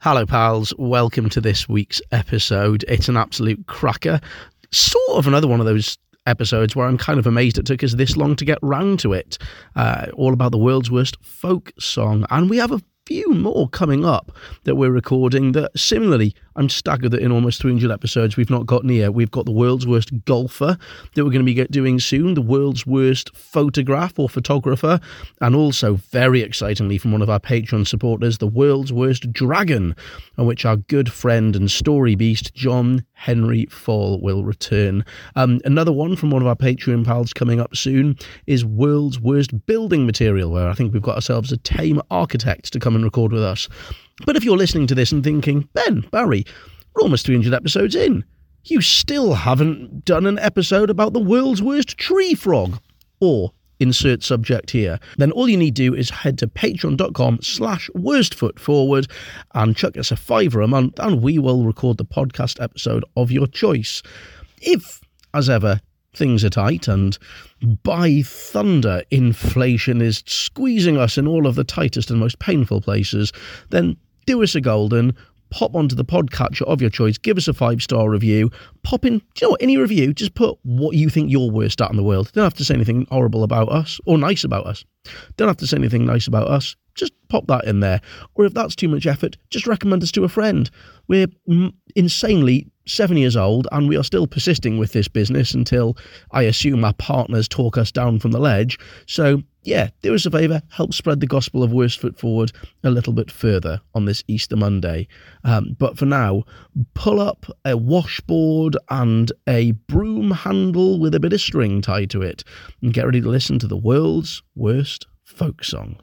Hello, pals. Welcome to this week's episode. It's an absolute cracker. Sort of another one of those episodes where I'm kind of amazed it took us this long to get round to it. All about the world's worst folk song. And we have a few more coming up that we're recording that similarly, I'm staggered that in almost 300 episodes we've not got near. We've got the world's worst golfer that we're going to be doing soon, the world's worst photograph or photographer, and also, very excitingly from one of our Patreon supporters, the world's worst dragon, on which our good friend and story beast, John Henry Fall, will return. Another one from one of our Patreon pals coming up soon is world's worst building material, where I think we've got ourselves a tame architect to come and record with us. But if you're listening to this and thinking, Ben, Barry, we're almost 300 episodes in, you still haven't done an episode about the world's worst tree frog, or insert subject here, then all you need to do is head to patreon.com/worstfootforward and chuck us a $5 a month and we will record the podcast episode of your choice. If, as ever, things are tight and by thunder inflation is squeezing us in all of the tightest and most painful places, then do us a golden, pop onto the podcatcher of your choice, give us a 5-star review, pop in, any review, just put what you think you're worst at in the world. Don't have to say anything horrible about us or nice about us. Don't have to say anything nice about us. Just pop that in there. Or if that's too much effort, just recommend us to a friend. We're insanely 7 years old and we are still persisting with this business until I assume our partners talk us down from the ledge. So yeah, do us a favour, help spread the gospel of Worst Foot Forward a little bit further on this Easter Monday. But for now, pull up a washboard and a broom handle with a bit of string tied to it and get ready to listen to the world's worst folk song.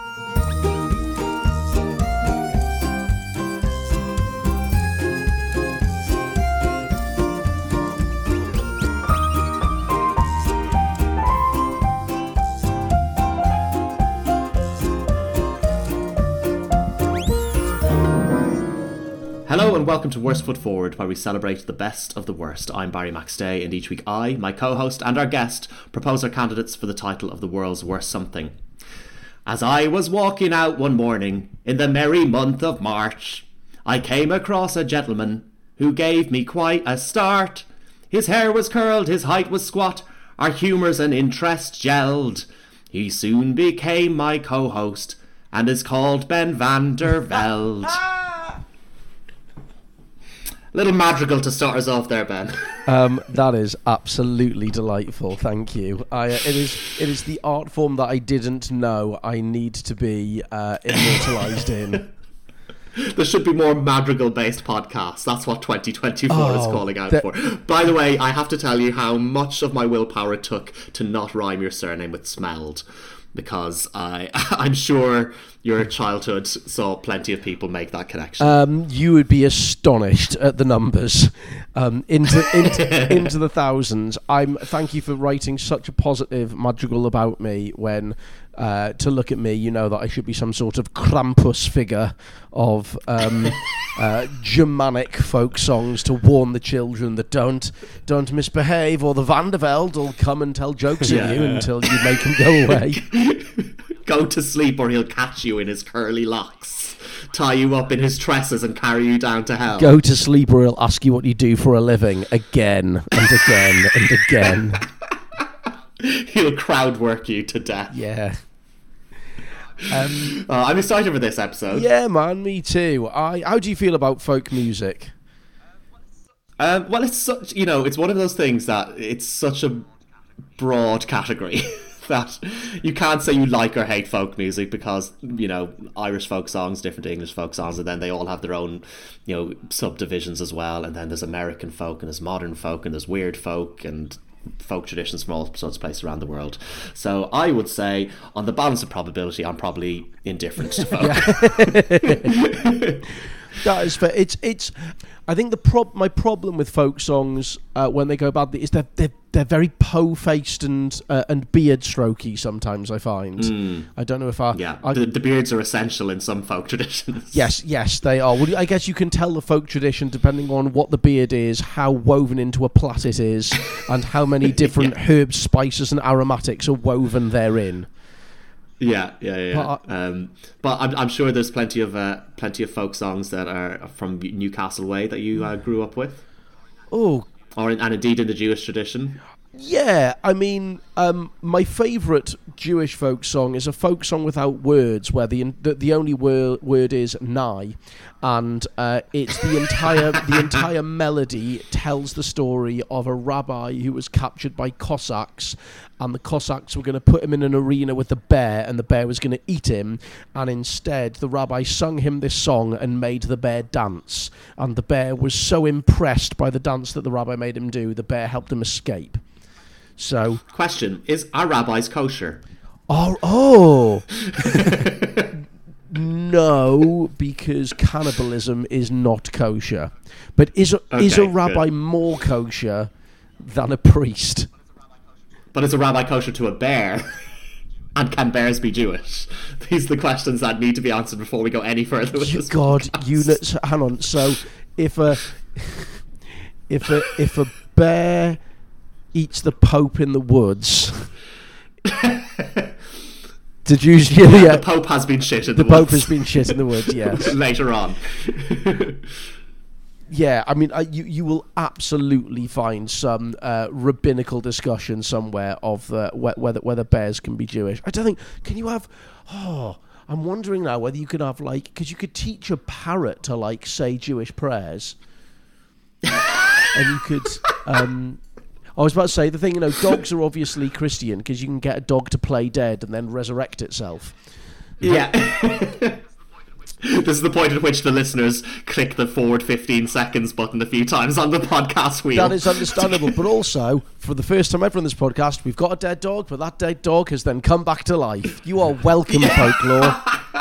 Hello and welcome to Worst Foot Forward, where we celebrate the best of the worst. I'm Barry McStay, and each week I, my co-host and our guest propose our candidates for the title of the world's worst something. As I was walking out one morning in the merry month of March, I came across a gentleman who gave me quite a start. His hair was curled, his height was squat, our humours and interest gelled. He soon became my co-host and is called Ben van der Velde. Little madrigal to start us off there, Ben. That is absolutely delightful. Thank you. It is the art form that I didn't know I need to be immortalised in. There should be more madrigal-based podcasts. That's what 2024 is calling out for. By the way, I have to tell you how much of my willpower it took to not rhyme your surname with smelled. Because I'm sure your childhood saw plenty of people make that connection. You would be astonished at the numbers, into the thousands. Thank you for writing such a positive madrigal about me. When to look at me, you know that I should be some sort of Krampus figure of Germanic folk songs to warn the children that don't misbehave, or the Van der Velde will come and tell jokes at you until you make him go away. Go to sleep or he'll catch you in his curly locks, tie you up in his tresses and carry you down to hell. Go to sleep or he'll ask you what you do for a living again and again and again. He'll crowd work you to death. Yeah. I'm excited for this episode. Yeah, man, me too. How do you feel about folk music? Well, it's such, it's one of those things that it's such a broad category that you can't say you like or hate folk music because, Irish folk songs, different to English folk songs, and then they all have their own, subdivisions as well. And then there's American folk and there's modern folk and there's weird folk and folk traditions from all sorts of places around the world. So I would say, on the balance of probability, I'm probably indifferent to folk. That is fair. It's. I think my problem with folk songs when they go badly is they're very po-faced and beard strokey sometimes. I find. I don't know if the beards are essential in some folk traditions. Yes, they are. Well, I guess you can tell the folk tradition depending on what the beard is, how woven into a plait it is, and how many different herbs, spices, and aromatics are woven therein. But I'm sure there's plenty of folk songs that are from Newcastle Way that you grew up with. Oh, and indeed in the Jewish tradition. Yeah, I mean, my favourite Jewish folk song is a folk song without words, where the only word is "nai," and it's the entire melody tells the story of a rabbi who was captured by Cossacks, and the Cossacks were going to put him in an arena with the bear, and the bear was going to eat him, and instead the rabbi sung him this song and made the bear dance, and the bear was so impressed by the dance that the rabbi made him do, the bear helped him escape. So, question: are rabbis kosher? Oh. No, because cannibalism is not kosher. But is a rabbi good. More kosher than a priest? But is a rabbi kosher to a bear? And can bears be Jewish? These are the questions that need to be answered before we go any further with this podcast. Hang on. So, if a bear eats the Pope in the woods. The Pope has been shit in the woods. The Pope has been shit in the woods, yes. Later on. Yeah, I mean, you will absolutely find some rabbinical discussion somewhere of whether bears can be Jewish. I don't think... Can you have... I'm wondering now whether you could have, because you could teach a parrot to, say Jewish prayers. And you could... I was about to say, the thing, dogs are obviously Christian because you can get a dog to play dead and then resurrect itself. Yeah. This is the point at which the listeners click the forward 15 seconds button a few times on the podcast wheel. That is understandable, but also, for the first time ever on this podcast, we've got a dead dog, but that dead dog has then come back to life. You are welcome, folklore.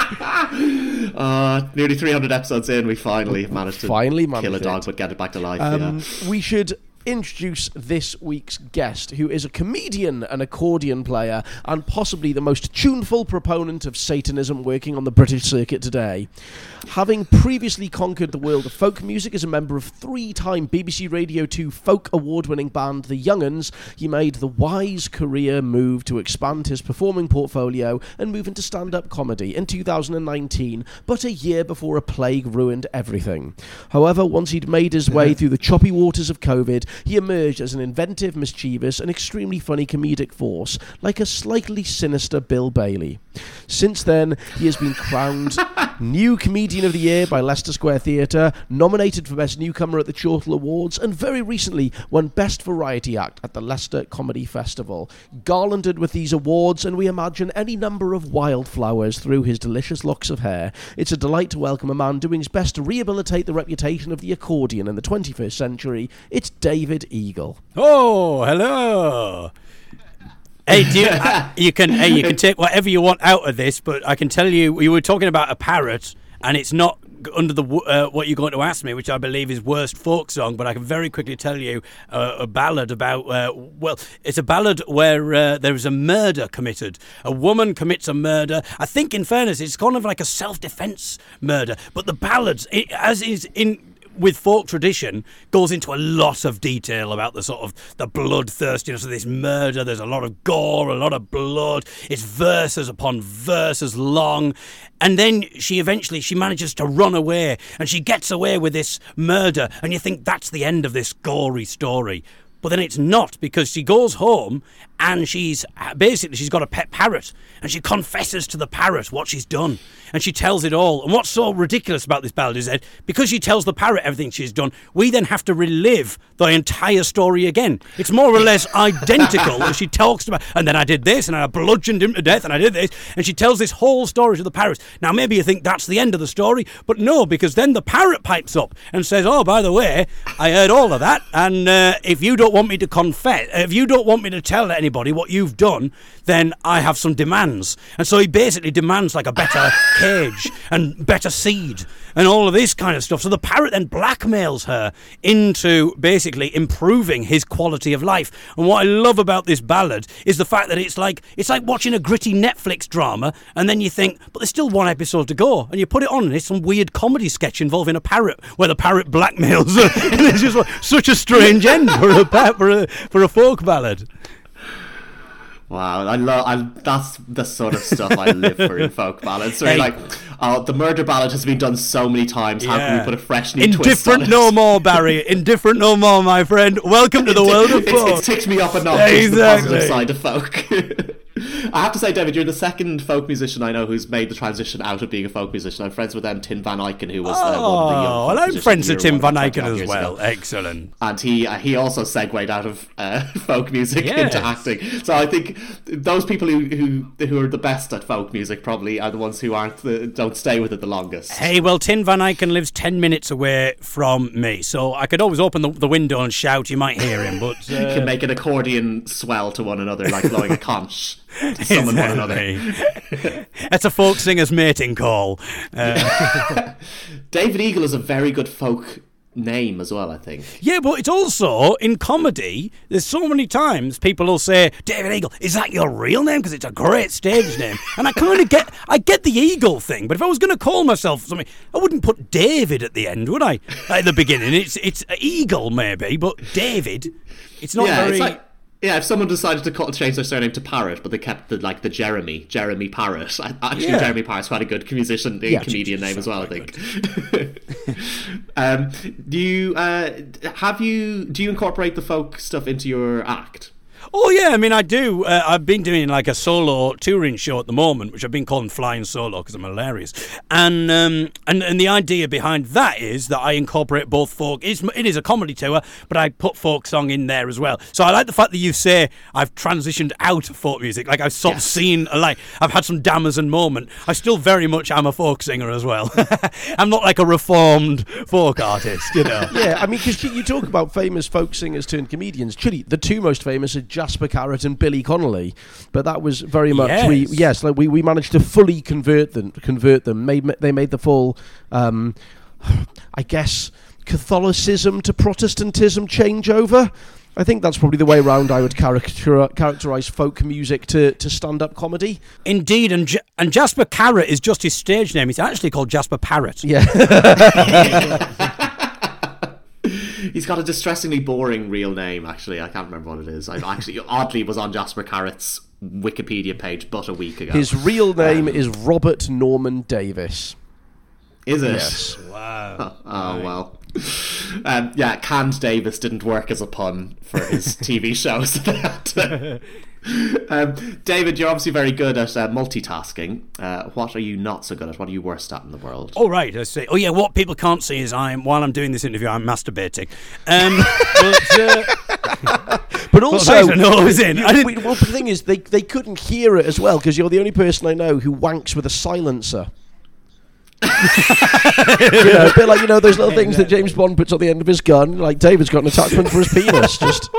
Nearly 300 episodes in, we finally managed to kill a dog but get it back to life. We should introduce this week's guest, who is a comedian, an accordion player, and possibly the most tuneful proponent of Satanism working on the British circuit today. Having previously conquered the world of folk music as a member of three-time BBC Radio 2 folk award-winning band The Young'uns, he made the wise career move to expand his performing portfolio and move into stand-up comedy in 2019, but a year before a plague ruined everything. However, once he'd made his way through the choppy waters of COVID, he emerged as an inventive, mischievous, and extremely funny comedic force, like a slightly sinister Bill Bailey. Since then, he has been crowned New Comedian of the Year by Leicester Square Theatre, nominated for Best Newcomer at the Chortle Awards, and very recently won Best Variety Act at the Leicester Comedy Festival. Garlanded with these awards, and we imagine any number of wildflowers through his delicious locks of hair, it's a delight to welcome a man doing his best to rehabilitate the reputation of the accordion in the 21st century. It's David Eagle. Oh, hello. Hey, you can take whatever you want out of this, but I can tell you, we were talking about a parrot, and it's not under the what you're going to ask me, which I believe is worst folk song, but I can very quickly tell you a ballad about, it's a ballad where there is a murder committed. A woman commits a murder. I think, in fairness, it's kind of like a self-defense murder, but the ballads, as is in... with folk tradition, goes into a lot of detail about the sort of the bloodthirstiness of this murder. There's a lot of gore, a lot of blood. It's verses upon verses long. And then she manages to run away, and she gets away with this murder, and you think that's the end of this gory story. But then it's not, because she goes home and she's got a pet parrot, and she confesses to the parrot what she's done, and she tells it all. And what's so ridiculous about this ballad is that because she tells the parrot everything she's done, we then have to relive the entire story again. It's more or less identical as she talks about, and then I did this, and I bludgeoned him to death, and I did this, and she tells this whole story to the parrot. Now maybe you think that's the end of the story, but no, because then the parrot pipes up and says, oh, by the way, I heard all of that, and if you don't want me to confess, if you don't want me to tell anybody what you've done, then I have some demands. And so he basically demands like a better cage and better seed and all of this kind of stuff. So the parrot then blackmails her into basically improving his quality of life. And what I love about this ballad is the fact that it's like watching a gritty Netflix drama, and then you think, but there's still one episode to go, and you put it on and it's some weird comedy sketch involving a parrot where the parrot blackmails her. And it's just such a strange end for a folk ballad. Wow, that's the sort of stuff I live for in folk ballads. Where like, oh, the murder ballad has been done so many times. How can we put a fresh new twist on it? Indifferent no more, Barry. Indifferent no more, my friend. Welcome to the world of folk. It's ticked me up a notch. Exactly. The positive side of folk. I have to say, David, you're the second folk musician I know who's made the transition out of being a folk musician. I'm friends with Tim Van Eycken, who was one of the young well, I'm friends with Tim Van Eycken as well. Ago. Excellent. And he also segued out of folk music into acting. So I think those people who are the best at folk music probably are the ones who don't stay with it the longest. Hey, well, Tim Van Eycken lives 10 minutes away from me, so I could always open the window and shout. You might hear him, but... You can make an accordion swell to one another, like blowing a conch. To summon one another. That's a folk singer's mating call. David Eagle is a very good folk name as well, I think. Yeah, but it's also in comedy. There's so many times people will say, David Eagle, is that your real name? Because it's a great stage name. And I kind of get the Eagle thing, but if I was going to call myself something, I wouldn't put David at the end, would I? At the beginning, it's Eagle maybe, but David, it's not very. It's like, yeah, if someone decided to change their surname to Parrot, but they kept the Jeremy Parrot. Actually, Jeremy Parrot's quite a good comedian name as well, I think. Do you incorporate the folk stuff into your act? Oh yeah, I mean I do. I've been doing like a solo touring show at the moment, which I've been calling Flying Solo because I'm hilarious. And the idea behind that is that I incorporate both folk. It is a comedy tour, but I put folk song in there as well. So I like the fact that you say I've transitioned out of folk music. Like I've sort of seen, like I've had some Damazon moment. I still very much am a folk singer as well. I'm not like a reformed folk artist, you know. Yeah, I mean, because you talk about famous folk singers turned comedians. Truly, the two most famous are Jasper Carrott and Billy Connolly, but that was very much we managed to fully convert them. They made the full, I guess, Catholicism to Protestantism changeover. I think that's probably the way around I would characterise folk music to stand-up comedy. Indeed, and Jasper Carrott is just his stage name. It's actually called Jasper Parrott. Yeah. He's got a distressingly boring real name, actually. I can't remember what it is. I actually, oddly, was on Jasper Carrott's Wikipedia page but a week ago. His real name is Robert Norman Davis. Is it? Yes. Wow. Oh, well. Canned Davis didn't work as a pun for his TV shows. David, you're obviously very good at multitasking. What are you not so good at? What are you worst at in the world? Oh, right. I see. Oh, yeah, what people can't see is while I'm doing this interview, I'm masturbating. But also, the thing is, they couldn't hear it as well, because you're the only person I know who wanks with a silencer. A bit like, those little things that James Bond puts on the end of his gun. Like, David's got an attachment for his penis. Just...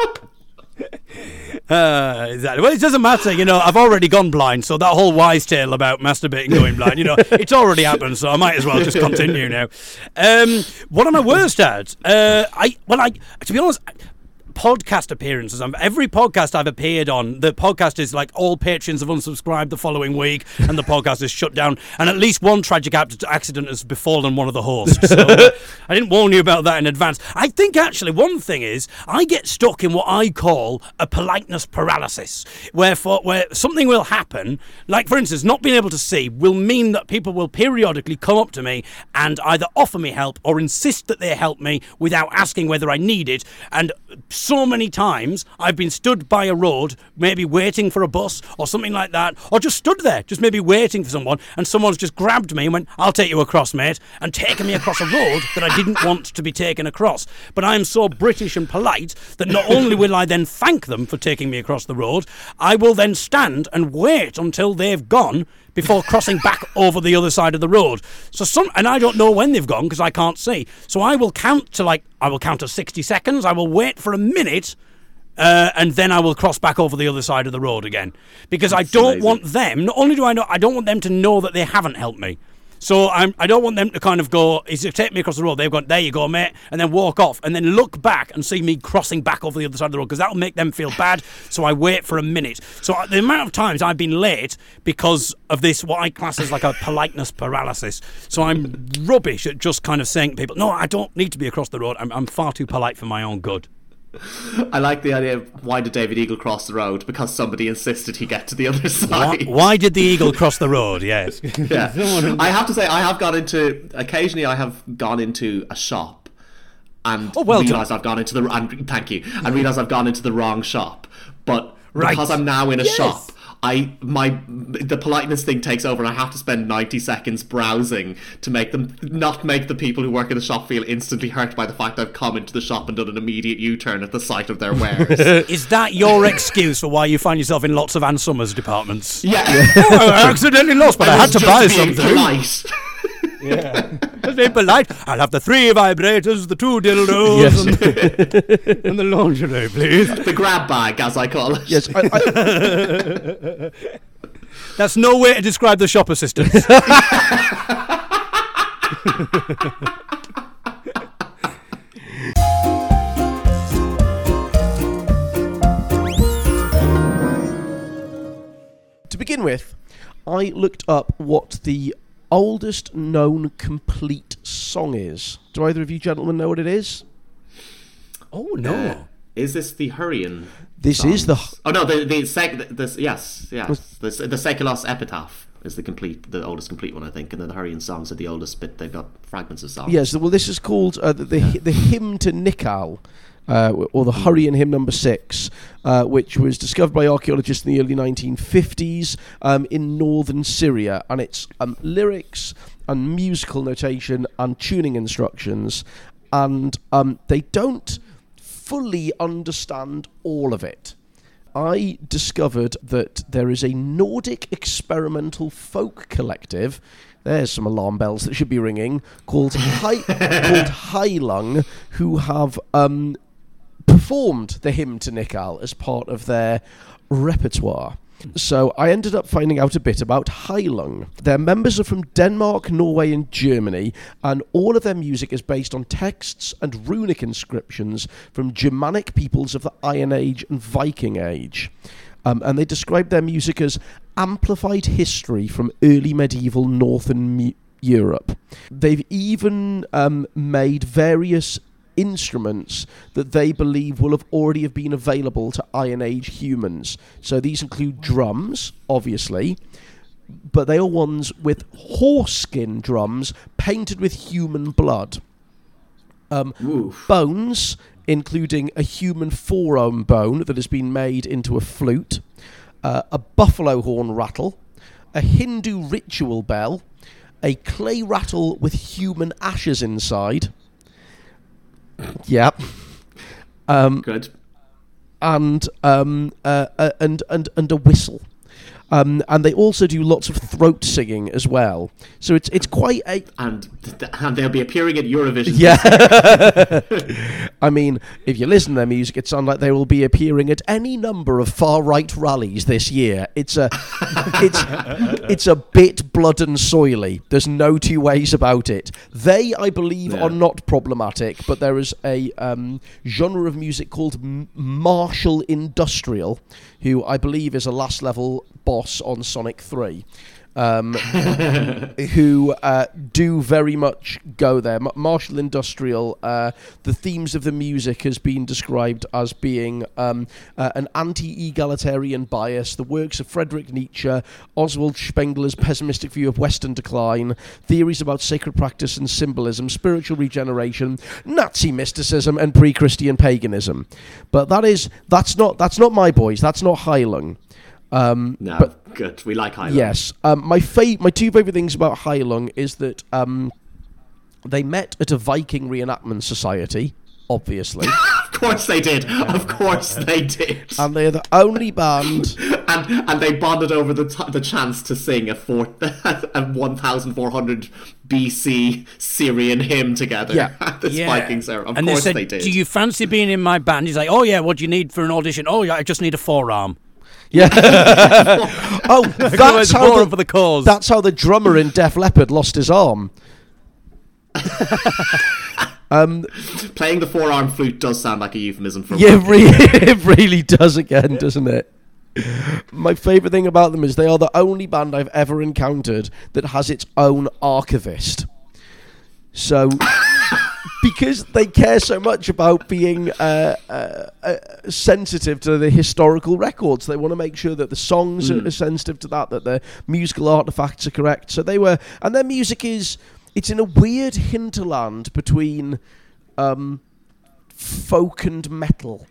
Exactly. Well, it doesn't matter, I've already gone blind, so that whole wise tale about masturbating going blind, it's already happened, so I might as well just continue now. What am I worst at? To be honest, podcast appearances. Every podcast I've appeared on, the podcast is like all patrons have unsubscribed the following week and the podcast is shut down, and at least one tragic accident has befallen one of the hosts. So I didn't warn you about that in advance. I think actually one thing is I get stuck in what I call a politeness paralysis, where something will happen, like for instance not being able to see will mean that people will periodically come up to me and either offer me help or insist that they help me without asking whether I need it. And so many times I've been stood by a road, maybe waiting for a bus or something like that, or just stood there, just maybe waiting for someone, and someone's just grabbed me and went, "I'll take you across, mate," and taken me across a road that I didn't want to be taken across. But I'm so British and polite that not only will I then thank them for taking me across the road, I will then stand and wait until they've gone before crossing back over the other side of the road. And I don't know when they've gone because I can't see. So I will count to 60 seconds. I will wait for a minute, and then I will cross back over the other side of the road again, because I don't want them. Not only do I don't want them to know that they haven't helped me. So I don't want them to kind of go, "Is it take me across the road?" They've gone, "There you go, mate," and then walk off, and then look back and see me crossing back over the other side of the road, because that'll make them feel bad. So I wait for a minute. So the amount of times I've been late because of this, what I class as like a politeness paralysis. So I'm rubbish at just kind of saying to people, "No, I don't need to be across the road. I'm far too polite for my own good." I like the idea of why did David Eagle cross the road? Because somebody insisted he get to the other side. Why did the eagle cross the road? Yes. Yeah. I have to say, occasionally I have gone into a shop and realised I've gone into the, and realised I've gone into the wrong shop. But because I'm now in a shop, the politeness thing takes over, and I have to spend 90 seconds browsing to not make the people who work in the shop feel instantly hurt by the fact I've come into the shop and done an immediate U-turn at the sight of their wares. Is that your excuse for why you find yourself in lots of Ann Summers departments? Yeah. I accidentally lost, but I had to buy something. Polite. Yeah. Just being polite. I'll have the 3 vibrators, the 2 dildos, and the lingerie, please. The grab bag, as I call it. Yes, That's no way to describe the shop assistant. To begin with, I looked up what the oldest known complete song is. Do either of you gentlemen know what it is? Oh no! Is this the Hurrian? This songs? is the. Oh no, the Sekulos Epitaph is the oldest complete one, I think, and then the Hurrian songs are the oldest bit. They've got fragments of songs. Yes, well, this is called the Hymn to Nikal. Or the Hurrian Hymn number 6, which was discovered by archaeologists in the early 1950s in northern Syria, and it's lyrics and musical notation and tuning instructions, and they don't fully understand all of it. I discovered that there is a Nordic experimental folk collective. There's some alarm bells that should be ringing, called Heilung, who have performed the Hymn to Nikal as part of their repertoire. So I ended up finding out a bit about Heilung. Their members are from Denmark, Norway and Germany, and all of their music is based on texts and runic inscriptions from Germanic peoples of the Iron Age and Viking Age. And they describe their music as amplified history from early medieval northern Europe. They've even made various instruments that they believe will have already have been available to Iron Age humans. So these include drums, obviously, but they are ones with horse skin drums painted with human blood. Bones, including a human forearm bone that has been made into a flute, a buffalo horn rattle, a Hindu ritual bell, a clay rattle with human ashes inside. Yep. Good. And a whistle. And they also do lots of throat singing as well. So it's quite a... And they'll be appearing at Eurovision. Yeah. I mean, if you listen to their music, it sounds like they will be appearing at any number of far-right rallies this year. It's a bit blood and soily. There's no two ways about it. They, I believe, are not problematic, but there is a genre of music called martial industrial, who I believe is a last-level boss on Sonic 3, who do very much go there. Martial industrial, the themes of the music has been described as being an anti-egalitarian bias, the works of Friedrich Nietzsche, Oswald Spengler's pessimistic view of Western decline, theories about sacred practice and symbolism, spiritual regeneration, Nazi mysticism, and pre-Christian paganism. But that's not my boys. That's not Heilung. But good. We like Heilung. Yes. My two favourite things about Heilung is that they met at a Viking reenactment society, obviously. Of course they did. Of course they did. And they're the only band. And they bonded over the chance to sing a 1400 BC Syrian hymn together at this Viking ceremony. Of course they did. Do you fancy being in my band? He's like, oh yeah, what do you need for an audition? Oh yeah, I just need a forearm. Yeah. Oh, that's how for the cause. That's how the drummer in Def Leppard lost his arm. Playing the forearm flute does sound like a euphemism for it really does again, doesn't it? My favourite thing about them is they are the only band I've ever encountered that has its own archivist. So because they care so much about being sensitive to the historical records. They want to make sure that the songs are sensitive to that the musical artifacts are correct. So they were, and their music it's in a weird hinterland between folk and metal.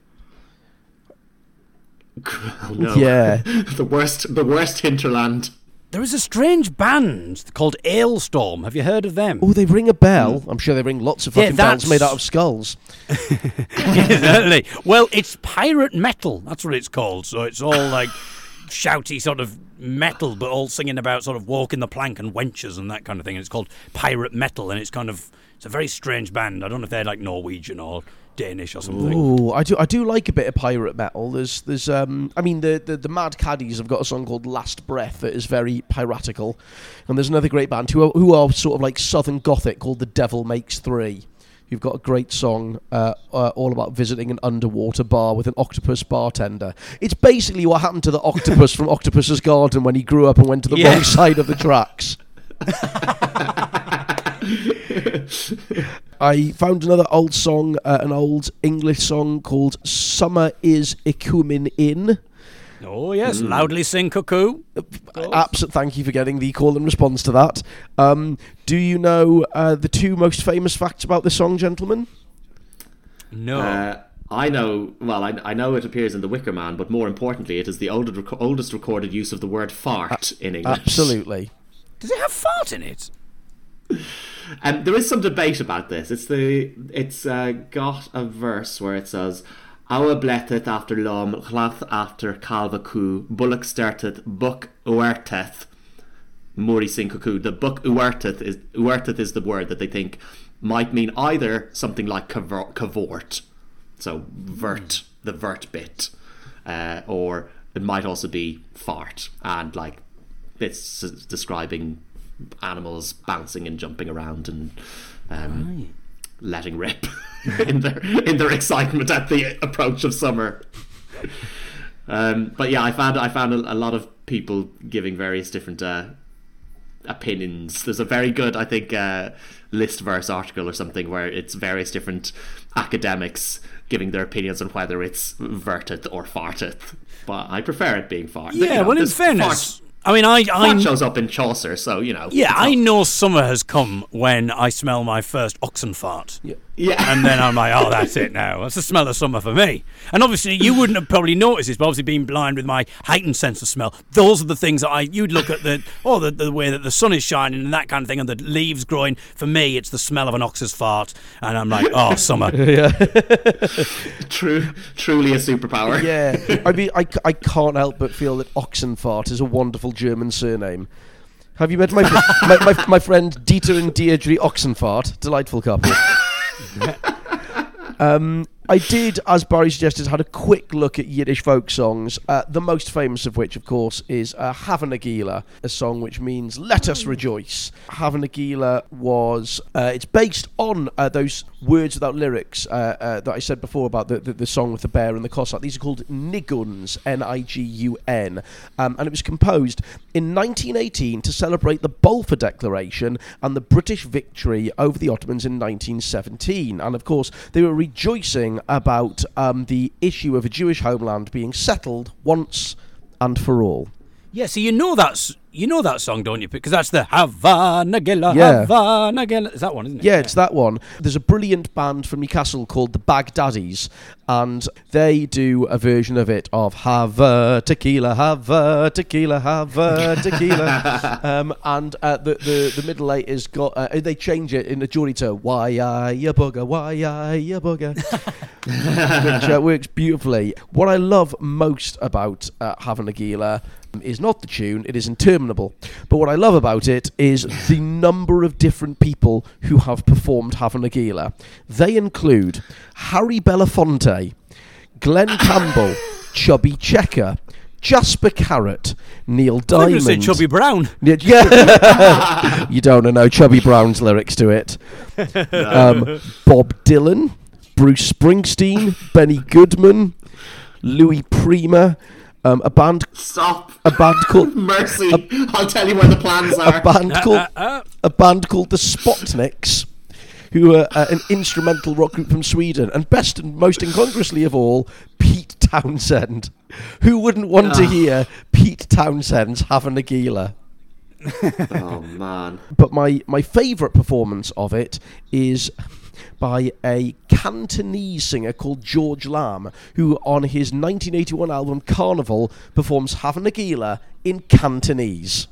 Oh, no. Yeah. the worst hinterland. There is a strange band called Ailstorm. Have you heard of them? Oh, they ring a bell. I'm sure they ring lots of fucking bells made out of skulls. Certainly. Well, it's pirate metal. That's what it's called. So it's all like shouty sort of metal, but all singing about sort of walking the plank and wenches and that kind of thing. And it's called pirate metal, and it's a very strange band. I don't know if they're like Norwegian or Danish or something. Oh, I do like a bit of pirate metal. There's I mean the Mad Caddies have got a song called Last Breath that is very piratical, and there's another great band who are sort of like Southern Gothic called The Devil Makes Three. You've got a great song all about visiting an underwater bar with an octopus bartender. It's basically what happened to the octopus from Octopus's Garden when he grew up and went to the wrong side of the tracks. I found another old song, an old English song called Summer Is Icoomin' In. Oh, yes, Loudly Sing Cuckoo. Thank you for getting the call and response to that. Do you know the two most famous facts about this song, gentlemen? No. I know, well, I know it appears in The Wicker Man, but more importantly, it is the oldest recorded use of the word fart in English. Absolutely. Does it have fart in it? There is some debate about this. It's got a verse where it says, "Our bleteth after lom, chlath after calva coo, bullock sterteth, buck uerteth, muri sin cuckoo." The buck uerteth is the word that they think might mean either something like cavort, so vert, the vert bit, or it might also be fart, and like it's describing animals bouncing and jumping around and letting rip in their excitement at the approach of summer. But yeah, I found a lot of people giving various different opinions. There's a very good, I think, Listverse article or something where it's various different academics giving their opinions on whether it's verteth or farteth. But I prefer it being fart. Yeah, well, in fairness, I mean, fart shows up in Chaucer, so you know. Yeah, I know summer has come when I smell my first oxen fart. Yeah. And then I'm like, oh, that's it now. That's the smell of summer for me. And obviously, you wouldn't have probably noticed this, but obviously being blind with my heightened sense of smell, those are the things that you'd look at the way that the sun is shining and that kind of thing, and the leaves growing. For me, it's the smell of an ox's fart, and I'm like, oh, summer. Yeah. Truly a superpower. Yeah. I mean, I can't help but feel that Oxenfart is a wonderful German surname. Have you met my friend Dieter and Deirdre Oxenfart? Delightful couple. I did, as Barry suggested, had a quick look at Yiddish folk songs, the most famous of which, of course, is Hava Nagila, a song which means "let us rejoice." Hava Nagila was, it's based on those words without lyrics that I said before about the song with the bear and the Cossack. These are called niguns, N-I-G-U-N, and it was composed in 1918 to celebrate the Balfour Declaration and the British victory over the Ottomans in 1917. And, of course, they were rejoicing about the issue of a Jewish homeland being settled once and for all. Yeah, so you know that song, don't you? Because that's the Hava Nagila, Yeah. Hava Nagila. It's that one, isn't it? Yeah, it's that one. There's a brilliant band from Newcastle called the Baghdadis, and they do a version of it of Hava Tequila, Hava Tequila, Hava Tequila. And the middle eight has got, they change it in the Geordie to why ya bugger, why ya bugger, which works beautifully. What I love most about Hava Nagila is not the tune, it is interminable. But what I love about it is the number of different people who have performed Hava Nagila. They include Harry Belafonte, Glenn Campbell, Chubby Checker, Jasper Carrott, Neil Diamond. I think Chubby Brown. Yeah. You don't know Chubby Brown's lyrics to it. Bob Dylan, Bruce Springsteen, Benny Goodman, Louis Prima, a band called Mercy. I'll tell you where the plans are. A band called the Spotniks, who are an instrumental rock group from Sweden, and best and most incongruously of all, Pete Townsend. Who wouldn't want to hear Pete Townsend's Have a Nagila? Oh, man. But my favourite performance of it is by a Cantonese singer called George Lamb, who on his 1981 album Carnival performs Have a Nagila in Cantonese.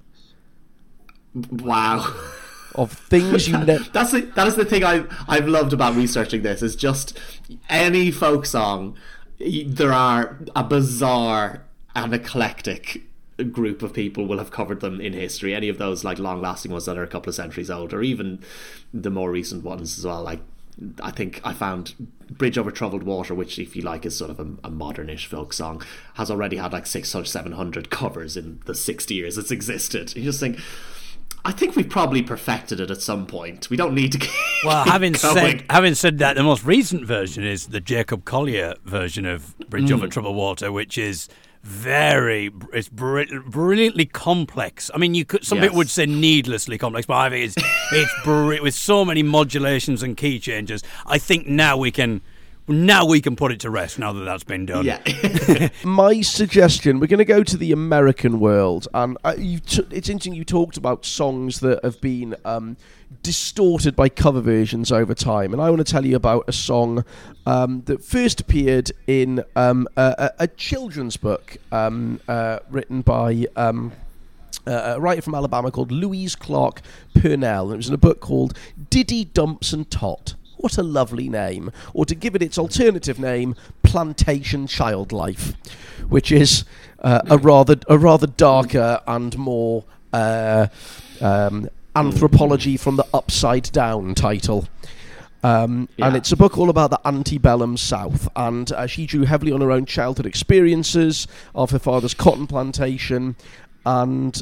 Wow. Of things you never... That is the thing I've loved about researching this, is just any folk song, there are a bizarre and eclectic group of people will have covered them in history. Any of those like long-lasting ones that are a couple of centuries old, or even the more recent ones as well. Like, I think I found Bridge Over Troubled Water, which, if you like, is sort of a modernish folk song, has already had like 600, 700 covers in the 60 years it's existed. You just think, I think we've probably perfected it at some point. We don't need to keep having going. said that, the most recent version is the Jacob Collier version of Bridge Over Troubled Water, which is brilliantly complex. I mean, some people would say needlessly complex, but I think it's with so many modulations and key changes. I think now we can put it to rest, now that that's been done. Yeah. My suggestion, we're going to go to the American world, and it's interesting you talked about songs that have been distorted by cover versions over time, and I want to tell you about a song that first appeared in a children's book written by a writer from Alabama called Louise Clark Purnell. It was in a book called Diddy Dumps and Tot. What a lovely name. Or to give it its alternative name, Plantation Childlife, which is a rather darker and more anthropology from the upside down title. And it's a book all about the antebellum South, and she drew heavily on her own childhood experiences of her father's cotton plantation, and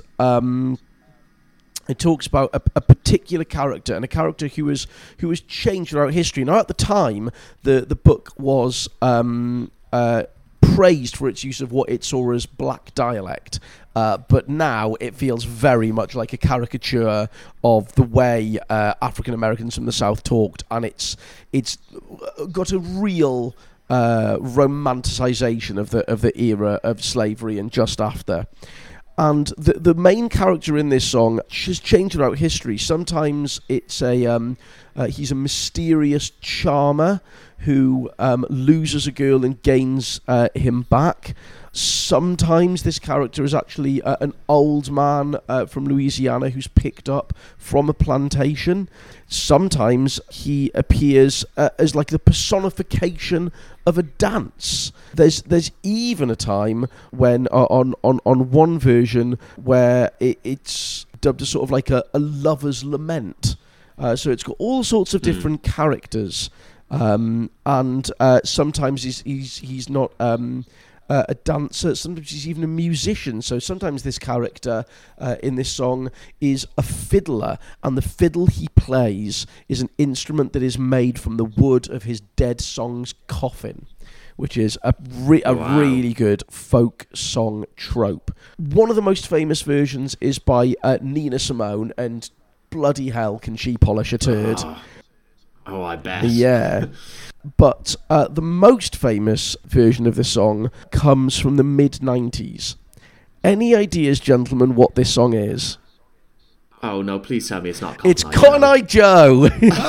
it talks about a particular character, and a character who was changed throughout history. Now, at the time, the book was praised for its use of what it saw as black dialect, but now it feels very much like a caricature of the way African Americans from the South talked, and it's got a real romanticization of the era of slavery and just after. And the main character in this song has changed throughout history. Sometimes it's he's a mysterious charmer who loses a girl and gains him back. Sometimes this character is actually an old man from Louisiana who's picked up from a plantation. Sometimes he appears as like the personification of a dance. There's even a time when on one version where it's dubbed as sort of like a lover's lament. So it's got all sorts of different characters, and sometimes he's not a dancer. Sometimes he's even a musician. So sometimes this character in this song is a fiddler, and the fiddle he plays is an instrument that is made from the wood of his dead song's coffin, which is a really good folk song trope. One of the most famous versions is by Nina Simone, and bloody hell can she polish a turd. Oh, I bet. Yeah. But the most famous version of the song comes from the mid-90s. Any ideas, gentlemen, what this song is? Oh, no, please tell me it's not Cotton It's Cotton Eye Joe!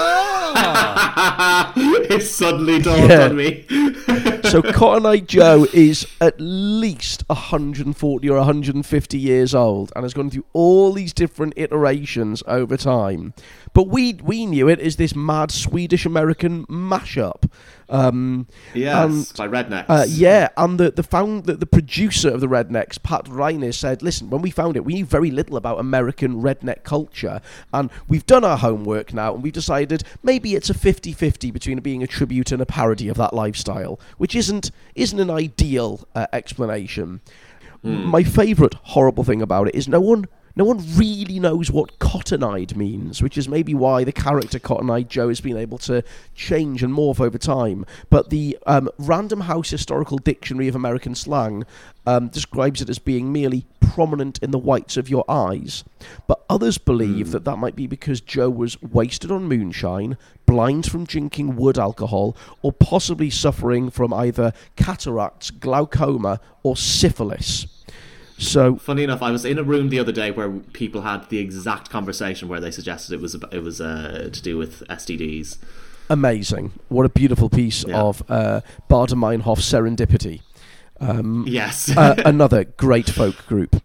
It suddenly dawned on me. So Cotton Eye Joe is at least 140 or 150 years old and has gone through all these different iterations over time. But we knew it as this mad Swedish-American mashup. Yes, by Rednecks. And the producer of the Rednecks, Pat Reiner, said, listen, when we found it, we knew very little about American redneck culture, and we've done our homework now, and we've decided maybe it's a 50-50 between being a tribute and a parody of that lifestyle, which isn't an ideal explanation. My favourite horrible thing about it is no one no one really knows what cotton-eyed means, which is maybe why the character Cotton-Eyed Joe has been able to change and morph over time. But the Random House Historical Dictionary of American Slang describes it as being merely prominent in the whites of your eyes. But others believe that might be because Joe was wasted on moonshine, blind from drinking wood alcohol, or possibly suffering from either cataracts, glaucoma, or syphilis. So, funny enough, I was in a room the other day where people had the exact conversation where they suggested it was to do with STDs. Amazing! What a beautiful piece of Baader Meinhof serendipity. Yes, another great folk group.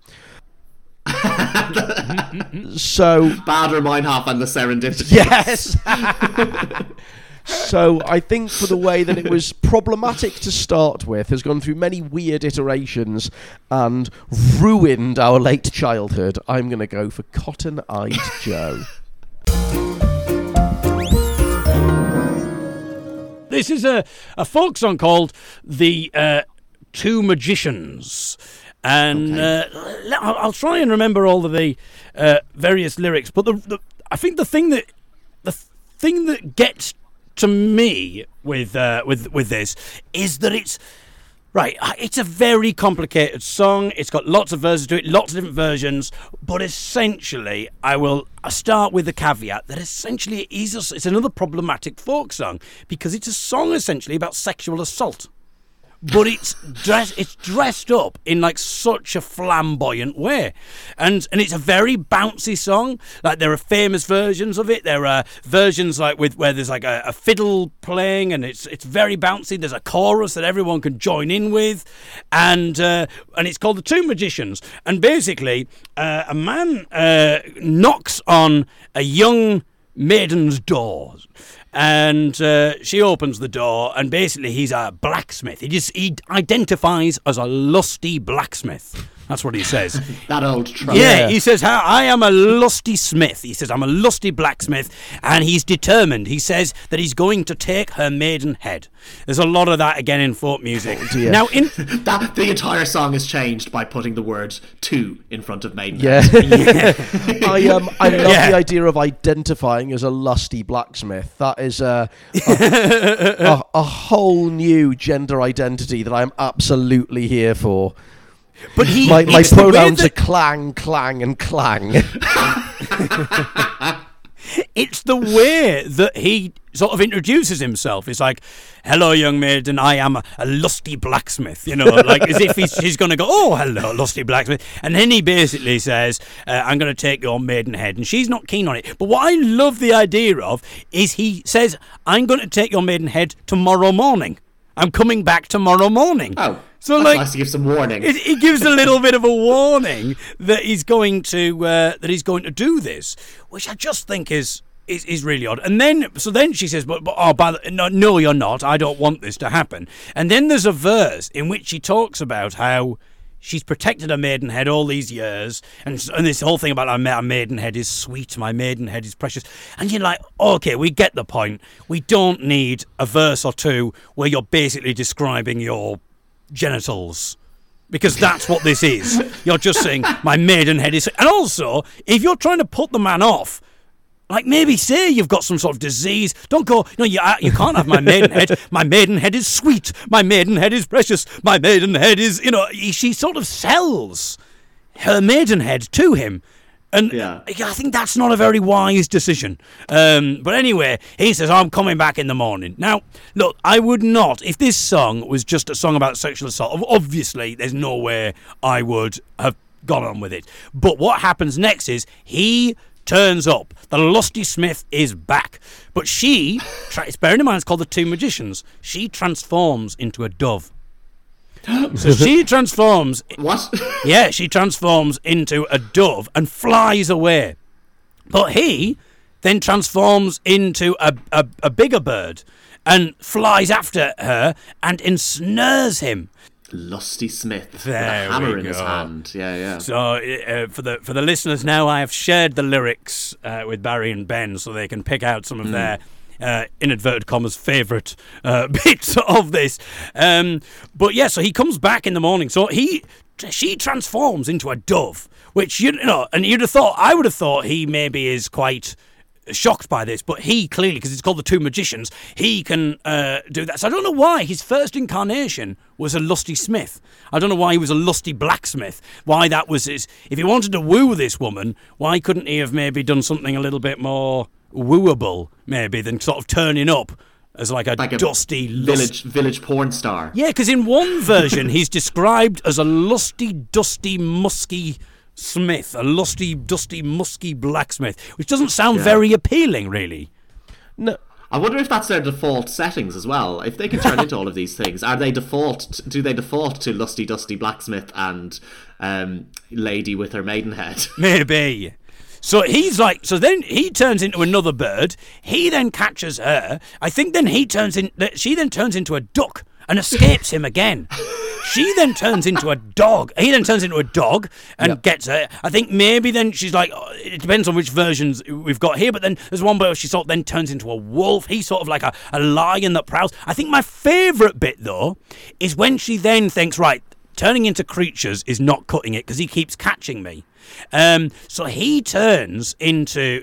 So Baader Meinhof and the Serendipity. Yes. So I think for the way that it was problematic to start with, has gone through many weird iterations and ruined our late childhood, I'm going to go for Cotton-Eyed Joe. This is a folk song called The Two Magicians. And I'll try and remember all of the various lyrics. But I think the thing that gets to me with this is that it's a very complicated song. It's got lots of verses to it, lots of different versions. But essentially, I start with the caveat that essentially it's another problematic folk song because it's a song essentially about sexual assault. But it's dressed up in like such a flamboyant way, and it's a very bouncy song. Like there are famous versions of it. There are versions like where there's like a fiddle playing, and it's very bouncy. There's a chorus that everyone can join in with, and it's called The Two Magicians. And basically, a man knocks on a young maiden's door. And she opens the door, and basically he's a blacksmith. He identifies as a lusty blacksmith. That's what he says. That old trope. Yeah, he says, I am a lusty smith. He says, I'm a lusty blacksmith, and he's determined. He says that he's going to take her maiden head. There's a lot of that again in folk music. Now, the entire song is changed by putting the word "two" in front of maiden. Yeah, I love the idea of identifying as a lusty blacksmith. That is a whole new gender identity that I'm absolutely here for. But my pronouns are clang, clang, and clang. It's the way that he sort of introduces himself. It's like, hello, young maiden, I am a lusty blacksmith, like as if he's going to go, oh, hello, lusty blacksmith. And then he basically says, I'm going to take your maiden head. And she's not keen on it. But what I love the idea of is he says, I'm going to take your maiden head tomorrow morning. I'm coming back tomorrow morning. Oh, so that's nice to give some warning. He gives a little bit of a warning that he's going to do this, which I just think is really odd. And then she says, no, you're not. I don't want this to happen. And then there's a verse in which she talks about how she's protected her maidenhead all these years, and this whole thing about my maidenhead is sweet, my maidenhead is precious. And you're like, okay, we get the point. We don't need a verse or two where you're basically describing your genitals, because that's what this is. You're just saying my maidenhead is... And also, if you're trying to put the man off, like maybe say you've got some sort of disease. Don't go, you can't have my maidenhead. My maidenhead is sweet. My maidenhead is precious. My maidenhead is, she sort of sells her maidenhead to him. And I think that's not a very wise decision. But anyway, he says, I'm coming back in the morning. Now, look, I would not, if this song was just a song about sexual assault, obviously there's no way I would have gone on with it. But what happens next is he turns up. The lusty smith is back. But she, bearing in mind it's called The Two Magicians, she transforms into a dove. So she transforms... What? Yeah, she transforms into a dove and flies away. But he then transforms into a bigger bird and flies after her and ensnares him. Lusty Smith with There a hammer we in his go. hand. Yeah. So for the listeners now, I have shared the lyrics with Barry and Ben so they can pick out some of their in inverted commas favourite bits of this. But yeah, so he comes back in the morning. So she transforms into a dove, Which, you know, and I would have thought he maybe is quite shocked by this, but he clearly, because it's called The Two Magicians, he can do that. So I don't know why his first incarnation was a lusty smith. I don't know why he was a lusty blacksmith. Why that was his. If he wanted to woo this woman, why couldn't he have maybe done something a little bit more wooable, maybe, than sort of turning up as like a dusty village porn star? Yeah, because in one version he's described as a lusty, dusty, musky smith, a lusty, dusty, musky blacksmith, which doesn't sound very appealing, really. No. I wonder if that's their default settings as well. If they can turn into all of these things, do they default to lusty, dusty blacksmith and lady with her maidenhead? Maybe. So then he turns into another bird. He then catches her. I think then she then turns into a duck and escapes him again. She then turns into a dog. He then turns into a dog and gets her. I think maybe then she's like, it depends on which versions we've got here, but then there's one where she sort of then turns into a wolf. He's sort of like a lion that prowls. I think my favourite bit, though, is when she then thinks, right, turning into creatures is not cutting it because he keeps catching me. So she turns into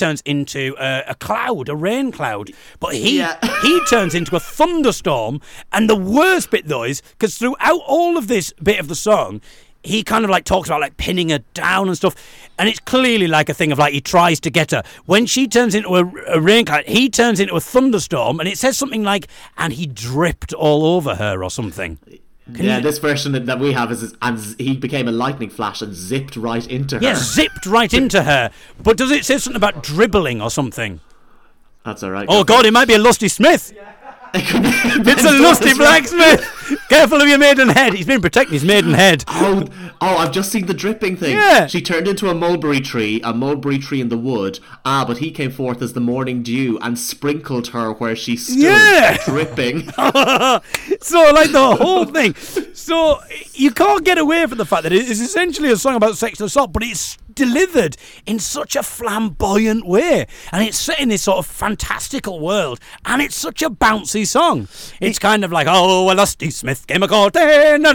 a cloud, a rain cloud, but he turns into a thunderstorm. And the worst bit though is because throughout all of this bit of the song, he kind of like talks about like pinning her down and stuff, and it's clearly like a thing of like he tries to get her. When she turns into a rain cloud, he turns into a thunderstorm, and it says something like, and he dripped all over her or something. This version that we have is, and he became a lightning flash and zipped right into her. Yeah, zipped right into her. But does it say something about dribbling or something? That's all right. Oh, God, it might be a lusty smith. It's a lusty blacksmith. Careful of your maidenhead. He's been protecting his maidenhead. Oh, I've just seen the dripping thing. Yeah. She turned into a mulberry tree in the wood. But he came forth as the morning dew and sprinkled her where she stood, dripping. So, like, the whole thing. So, you can't get away from the fact that it is essentially a song about sexual assault, but it's delivered in such a flamboyant way, and it's set in this sort of fantastical world, and it's such a bouncy song. It's kind of like, oh, a lusty smith came a courting, and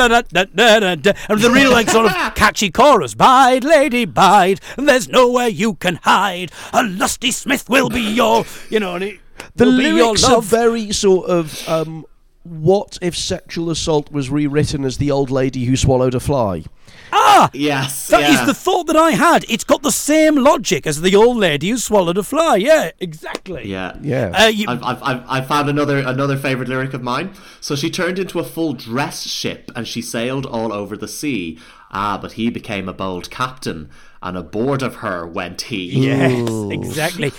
the real like sort of catchy chorus, bide lady bide, there's nowhere you can hide, a lusty smith will be your, and the lyrics are very sort of what if sexual assault was rewritten as the old lady who swallowed a fly? Yes. That is the thought that I had. It's got the same logic as the old lady who swallowed a fly. Yeah, exactly. Yeah. I found another favourite lyric of mine. So she turned into a full dress ship and she sailed all over the sea. But he became a bold captain, and aboard of her went he. Yes, exactly.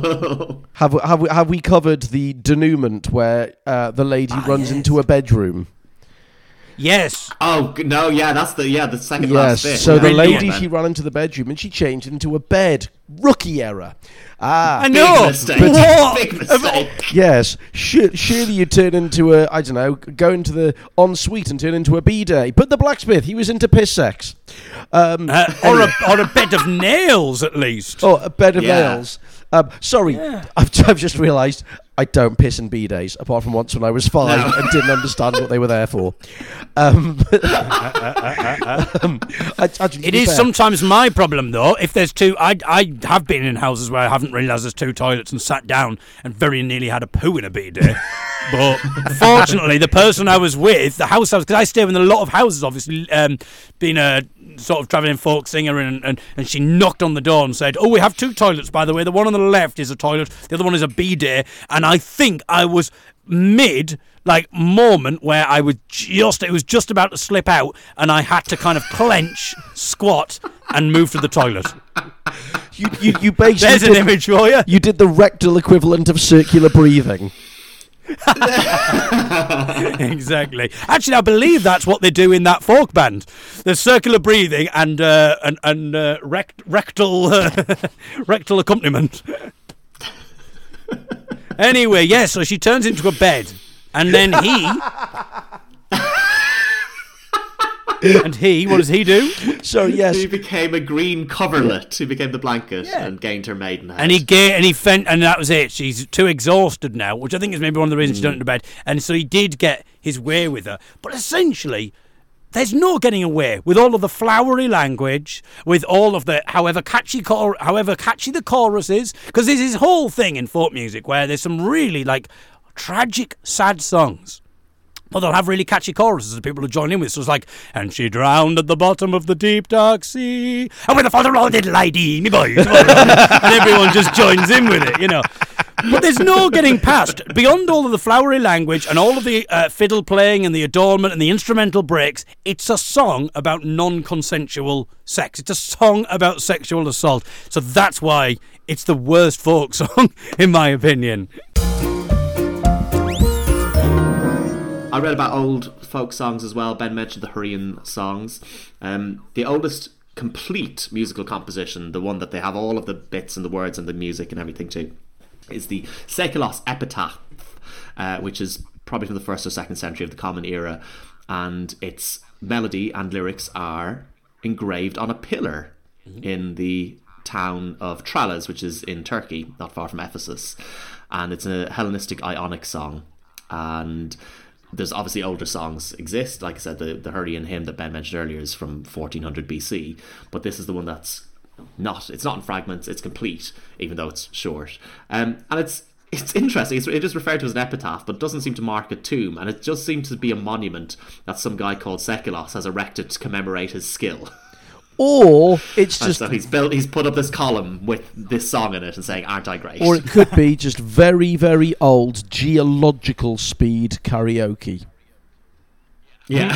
Have we covered the denouement where the lady runs into a bedroom? Yes. Oh no! Yeah, that's the second last bit. So the lady, she ran into the bedroom and she changed into a bed. Rookie error. I know. Big mistake. Yes. Surely you turn into go into the ensuite and turn into a bidet. But the blacksmith, he was into piss sex. Or a bed of nails, at least. Oh, a bed of nails. Sorry, I've just realised I don't piss in bidets, apart from once when I was 5 and didn't understand what they were there for. It is sometimes my problem, though, if there's two. I have been in houses where I haven't realised there's two toilets and sat down and very nearly had a poo in a bidet. But fortunately, the person I was with, because I stay in a lot of houses, obviously, being a sort of travelling folk singer, and she knocked on the door and said, "Oh, we have two toilets, by the way. The one on the left is a toilet, the other one is a bidet." And I think I was moment where it was just about to slip out, and I had to kind of clench, squat, and move to the toilet. You basically there's an image for you. You did the rectal equivalent of circular breathing. Exactly. Actually, I believe that's what they do in that folk band. There's circular breathing and rectal rectal accompaniment. Anyway, so she turns into a bed, and then what does he do? So yes, he became a green coverlet. He became the blanket and gained her maidenhead. And that was it. She's too exhausted now, which I think is maybe one of the reasons she turned into bed. And so he did get his way with her. But essentially, there's no getting away with all of the flowery language, with all of the however catchy the chorus is, because there's this whole thing in folk music where there's some really like tragic, sad songs, but they'll have really catchy choruses that people will join in with. So it's like, and she drowned at the bottom of the deep dark sea, and with the father all little lady, me boys, and everyone just joins in with it, you know. But there's no getting past, beyond all of the flowery language and all of the fiddle playing and the adornment and the instrumental breaks, it's a song about non-consensual sex. It's a song about sexual assault. So that's why it's the worst folk song, in my opinion. I read about old folk songs as well. Ben mentioned the Hurrian songs. The oldest complete musical composition, the one that they have all of the bits and the words and the music and everything too, is the Seikilos Epitaph, which is probably from the 1st or 2nd century of the Common Era, and its melody and lyrics are engraved on a pillar in the town of Tralles, which is in Turkey, not far from Ephesus, and it's a Hellenistic Ionic song. And there's obviously older songs exist, like I said, the Hurrian hymn that Ben mentioned earlier is from 1400 BC, but this is the one that's it's not in fragments, it's complete, even though it's short. And it's interesting, it is referred to as an epitaph, but it doesn't seem to mark a tomb, and it just seems to be a monument that some guy called Seikilos has erected to commemorate his skill. Or it's just... So he's put up this column with this song in it and saying, aren't I great? Or it could be just very, very old geological speed karaoke. Yeah.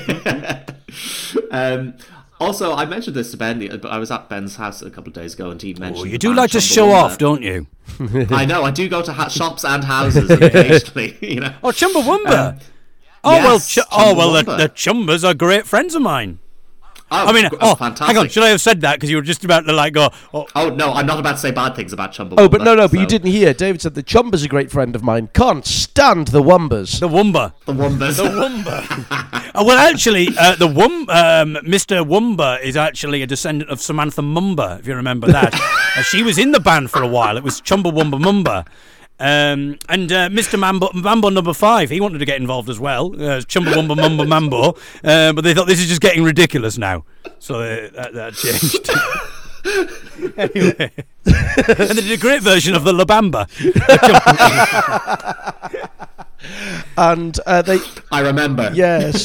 Also, I mentioned this to Ben, but I was at Ben's house a couple of days ago, and he mentioned... Oh, you do like to show off, don't you? I know, I do go to shops and houses occasionally, you know. Oh, Chumbawamba! Yes, the Chumbas are great friends of mine. Fantastic. Hang on, should I have said that? Because you were just about to go... Oh, no, I'm not about to say bad things about Chumbawamba. Oh, but no, but you didn't hear. David said the Chumba's a great friend of mine. Can't stand the Wombas. The Wumba. The Wombas. The Wumba. Well, actually, Mr. Wumba is actually a descendant of Samantha Mumba, if you remember that. She was in the band for a while. It was Chumbawamba Mumba. And Mr. Mambo number 5, he wanted to get involved as well. Chumbawamba Mumba Mambo, but they thought this is just getting ridiculous now, so that changed. Anyway, and they did a great version of the La Bamba. And I remember. Yes.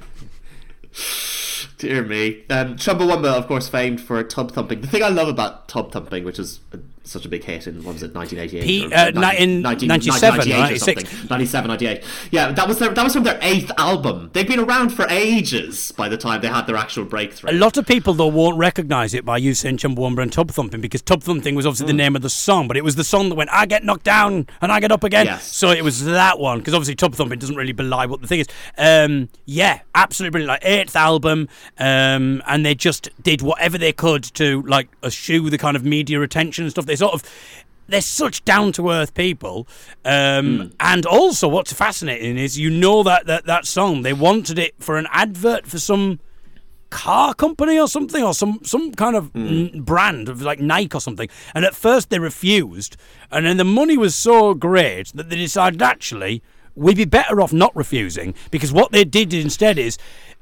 Dear me. Chumbawamba, of course, famed for tub thumping. The thing I love about tub thumping, which was such a big hit in, what was it, 1988? In 97, right? 97, 98. Yeah, that was from their 8th album. They've been around for ages by the time they had their actual breakthrough. A lot of people, though, won't recognise it by you saying Chumbawamba and tub thumping, because tub thumping was obviously the name of the song, but it was the song that went, I get knocked down and I get up again. Yes. So it was that one, because obviously tub thumping doesn't really belie what the thing is. Yeah, absolutely brilliant. Like, 8th album, and they just did whatever they could to like eschew the kind of media attention and stuff. They're such down-to-earth people, and also what's fascinating is that song, they wanted it for an advert for some car company or something, or some kind of brand of like Nike or something, and at first they refused, and then the money was so great that they decided actually we'd be better off not refusing, because what they did instead is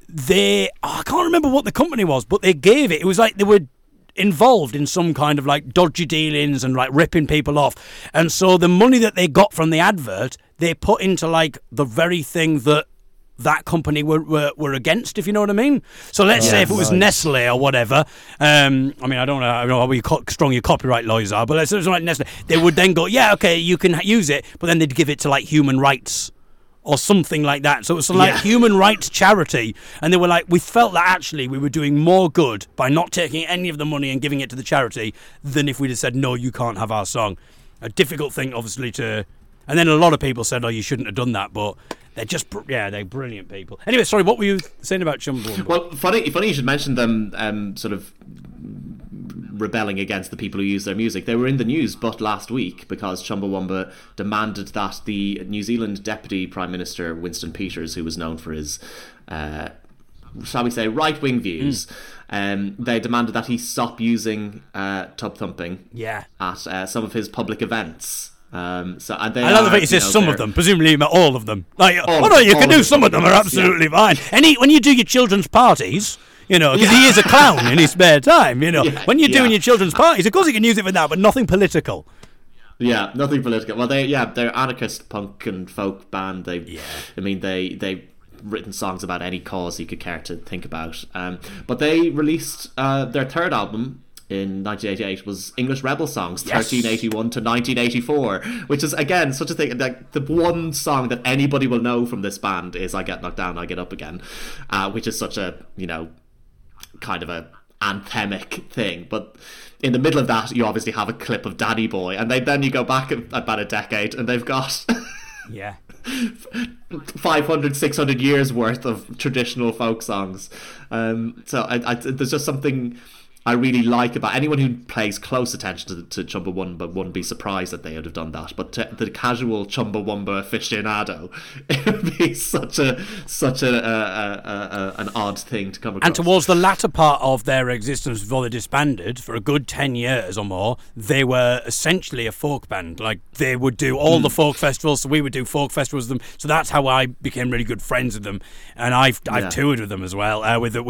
I can't remember what the company was, but they gave it was like they were involved in some kind of like dodgy dealings and like ripping people off, and so the money that they got from the advert they put into like the very thing that company were against, if you know what I mean. So let's say if it was Nestle or whatever, I mean, I don't know how strong your copyright lawyers are, but let's say it was like Nestle, they would then go, yeah, okay, you can use it, but then they'd give it to like human rights or something like that. So it was like human rights charity, and they were like, we felt that actually we were doing more good by not taking any of the money and giving it to the charity than if we'd have said, no, you can't have our song. A difficult thing, obviously, to... And then a lot of people said, oh, you shouldn't have done that, but they're just, they're brilliant people. Anyway, sorry, what were you saying about Chumbawamba? Well, funny you should mention them sort of rebelling against the people who use their music. They were in the news but last week because Chumbawamba demanded that the New Zealand Deputy Prime Minister, Winston Peters, who was known for his, shall we say, right-wing views, they demanded that he stop using tub thumping at some of his public events. So and they I love the are, fact he says some of they're- them. Presumably, he meant all of them. Like, All oh of no, them, you all can of do them, some of them. Are absolutely fine. When you do your children's parties, because he is a clown in his spare time. When you're doing your children's parties, of course he can use it for that, but nothing political. Yeah, nothing political. Well, they're anarchist punk and folk band. They've written songs about any cause you could care to think about. But they released their third album in 1988 was English Rebel Songs, 1381 to 1984, which is, again, such a thing. Like, the one song that anybody will know from this band is I Get Knocked Down, I Get Up Again, which is such a, kind of a anthemic thing. But in the middle of that, you obviously have a clip of Danny Boy, and then you go back about a decade, and they've got... Yeah. 500, 600 years worth of traditional folk songs. So there's just something I really like about anyone who pays close attention to Chumbawamba wouldn't be surprised that they would have done that. But the casual Chumbawamba aficionado, it would be such an odd thing to come across. And towards the latter part of their existence before they disbanded, for a good 10 years or more, they were essentially a folk band. Like, they would do all the folk festivals, so we would do folk festivals with them. So that's how I became really good friends with them. And I've toured with them as well.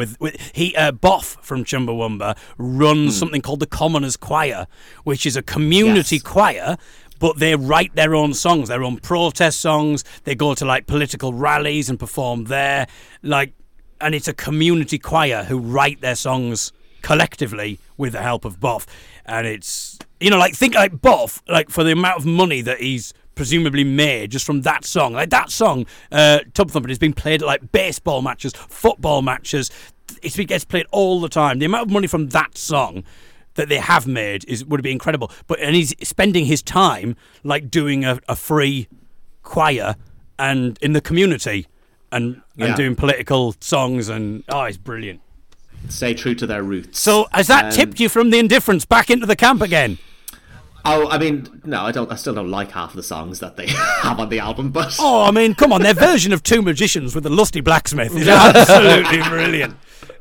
Boff from Chumbawamba runs something called the Commoners Choir, which is a community choir, but they write their own songs, their own protest songs. They go to like political rallies and perform there, and it's a community choir who write their songs collectively with the help of Boff. And it's, think like Boff, like for the amount of money that he's presumably made just from that song. Like that song, Tub Thumping, has been played at like baseball matches, football matches. It gets played all the time. The amount of money from that song that they have made would be incredible. And he's spending his time like doing a free choir and in the community and doing political songs, and it's brilliant. Stay true to their roots. So has that tipped you from the indifference back into the camp again? Oh, I mean, no, I don't. I still don't like half the songs that they have on the album, but come on, their version of Two Magicians with the Lusty Blacksmith is absolutely brilliant.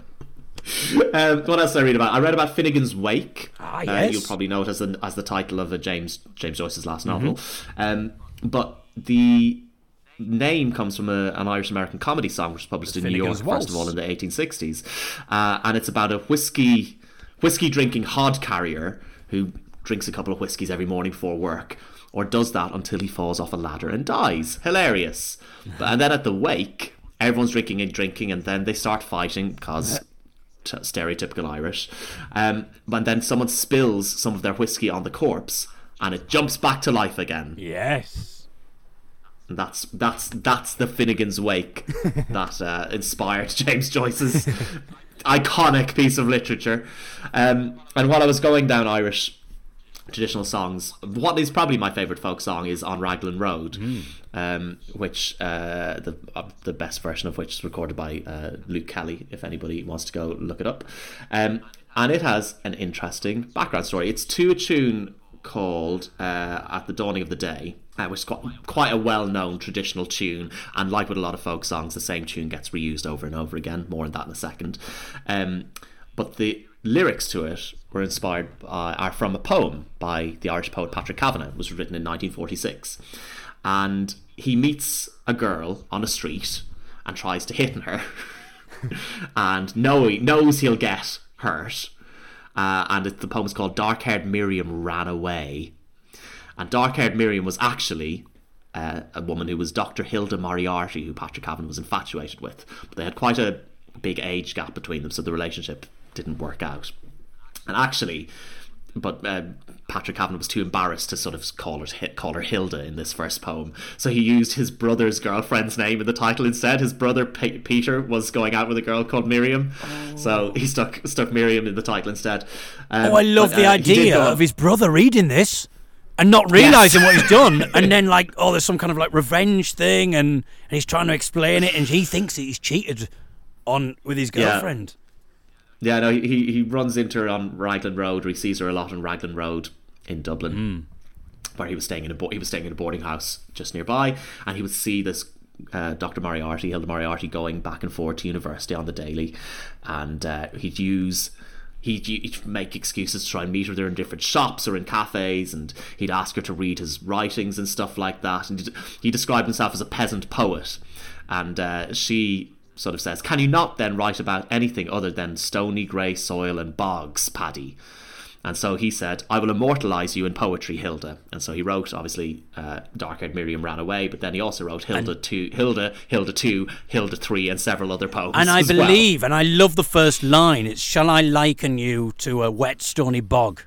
What else did I read about? I read about Finnegan's Wake. Yes. You'll probably know it as the title of James Joyce's last novel. But the name comes from an Irish-American comedy song which was published in New York, first of all, in the 1860s. And it's about a whiskey-drinking hod carrier who drinks a couple of whiskies every morning before work, or does that until he falls off a ladder and dies. Hilarious. And then at the wake, everyone's drinking, and then they start fighting because... stereotypical Irish, but then someone spills some of their whiskey on the corpse and it jumps back to life again. Yes, and that's the Finnegan's Wake that inspired James Joyce's iconic piece of literature. And while I was going down Irish traditional songs, what is probably my favourite folk song is On Raglan Road, which the best version of which is recorded by Luke Kelly, if anybody wants to go look it up. And it has an interesting background story. It's to a tune called At the Dawning of the Day, which is quite a well-known traditional tune, and like with a lot of folk songs, the same tune gets reused over and over again. More on that in a second. But the lyrics to it were inspired are from a poem by the Irish poet Patrick Kavanagh. It was written in 1946, and he meets a girl on a street and tries to hit on her and knows he'll get hurt, and the poem's called Dark-Haired Miriam Ran Away. And Dark-Haired Miriam was actually a woman who was Dr. Hilda Moriarty, who Patrick Kavanagh was infatuated with, but they had quite a big age gap between them, so the relationship didn't work out. And actually, Patrick Kavanagh was too embarrassed to sort of call her Hilda in this first poem, so he used his brother's girlfriend's name in the title instead. His brother Peter was going out with a girl called Miriam, so he stuck Miriam in the title instead. I love the idea of his brother reading this and not realising what he's done, and then there's some kind of revenge thing, and he's trying to explain it, and he thinks he's cheated on with his girlfriend. Yeah, no, he runs into her on Raglan Road, or he sees her a lot on Raglan Road in Dublin, where he was staying in a boarding house just nearby, and he would see this Dr. Moriarty, Hilda Moriarty, going back and forth to university on the daily, and he'd use he'd make excuses to try and meet her there in different shops or in cafes, and he'd ask her to read his writings and stuff like that. And he described himself as a peasant poet, and she sort of says, "Can you not then write about anything other than stony grey soil and bogs, Paddy?" And so he said, "I will immortalise you in poetry, Hilda." And so he wrote, obviously, Dark-Haired Miriam Ran Away, but then he also wrote Hilda 2, Hilda 2, Hilda 3, and several other poems. And I as believe, and I love the first line, it's, "Shall I liken you to a wet, stony bog?"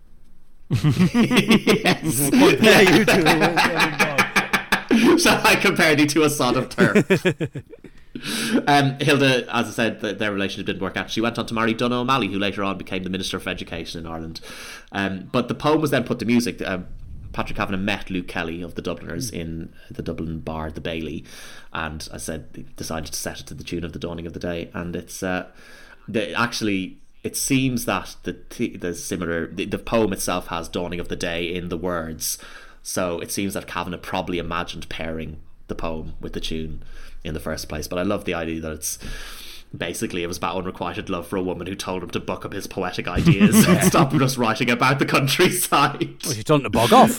Yes. Compare you to a wet, stony bog. Shall I compare thee to a sod of turf? Hilda, as I said, their relationship didn't work out. She went on to marry Donogh O'Malley, who later on became the Minister for Education in Ireland. But the poem was then put to music. Patrick Kavanagh met Luke Kelly of the Dubliners in the Dublin bar, the Bailey, and I said he decided to set it to the tune of The Dawning of the Day. And it's actually, it seems that the poem itself has Dawning of the Day in the words, so it seems that Kavanagh probably imagined pairing the poem with the tune in the first place. But I love the idea that it's basically, it was about unrequited love for a woman who told him to buck up his poetic ideas and stop just writing about the countryside. Well, she's told him to bog off.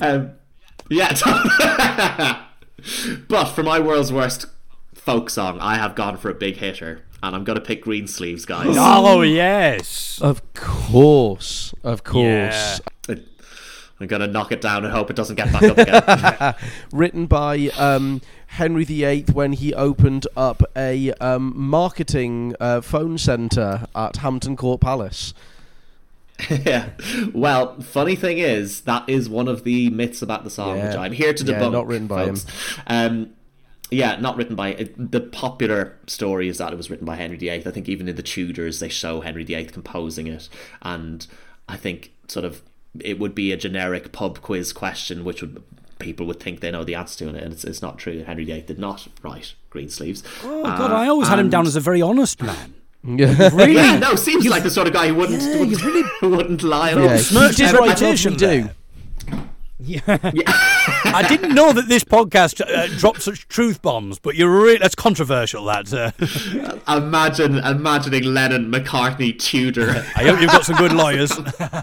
But for my world's worst folk song, I have gone for a big hitter, and I'm going to pick Greensleeves, guys. Oh, yes. Of course. Yeah. I'm going to knock it down and hope it doesn't get back up again. Written by Henry VIII when he opened up a marketing phone centre at Hampton Court Palace. Yeah. Well, funny thing is, that is one of the myths about the song, which I'm here to debunk. Yeah, not written by folks. him. Yeah, not written by... The popular story is that it was written by Henry VIII. I think even in the Tudors, they show Henry VIII composing it. And I think sort of it would be a generic pub quiz question, which people would think they know the answer to, and it's not true. Henry VIII did not write Greensleeves. Oh, God, I always had him down as a very honest man. Really? Yeah, no, seems like the sort of guy who wouldn't lie at all. Yeah, smirched his reputation. Yeah. I didn't know that this podcast dropped such truth bombs, but that's controversial. Imagining Lennon, McCartney, Tudor. I hope you've got some good lawyers.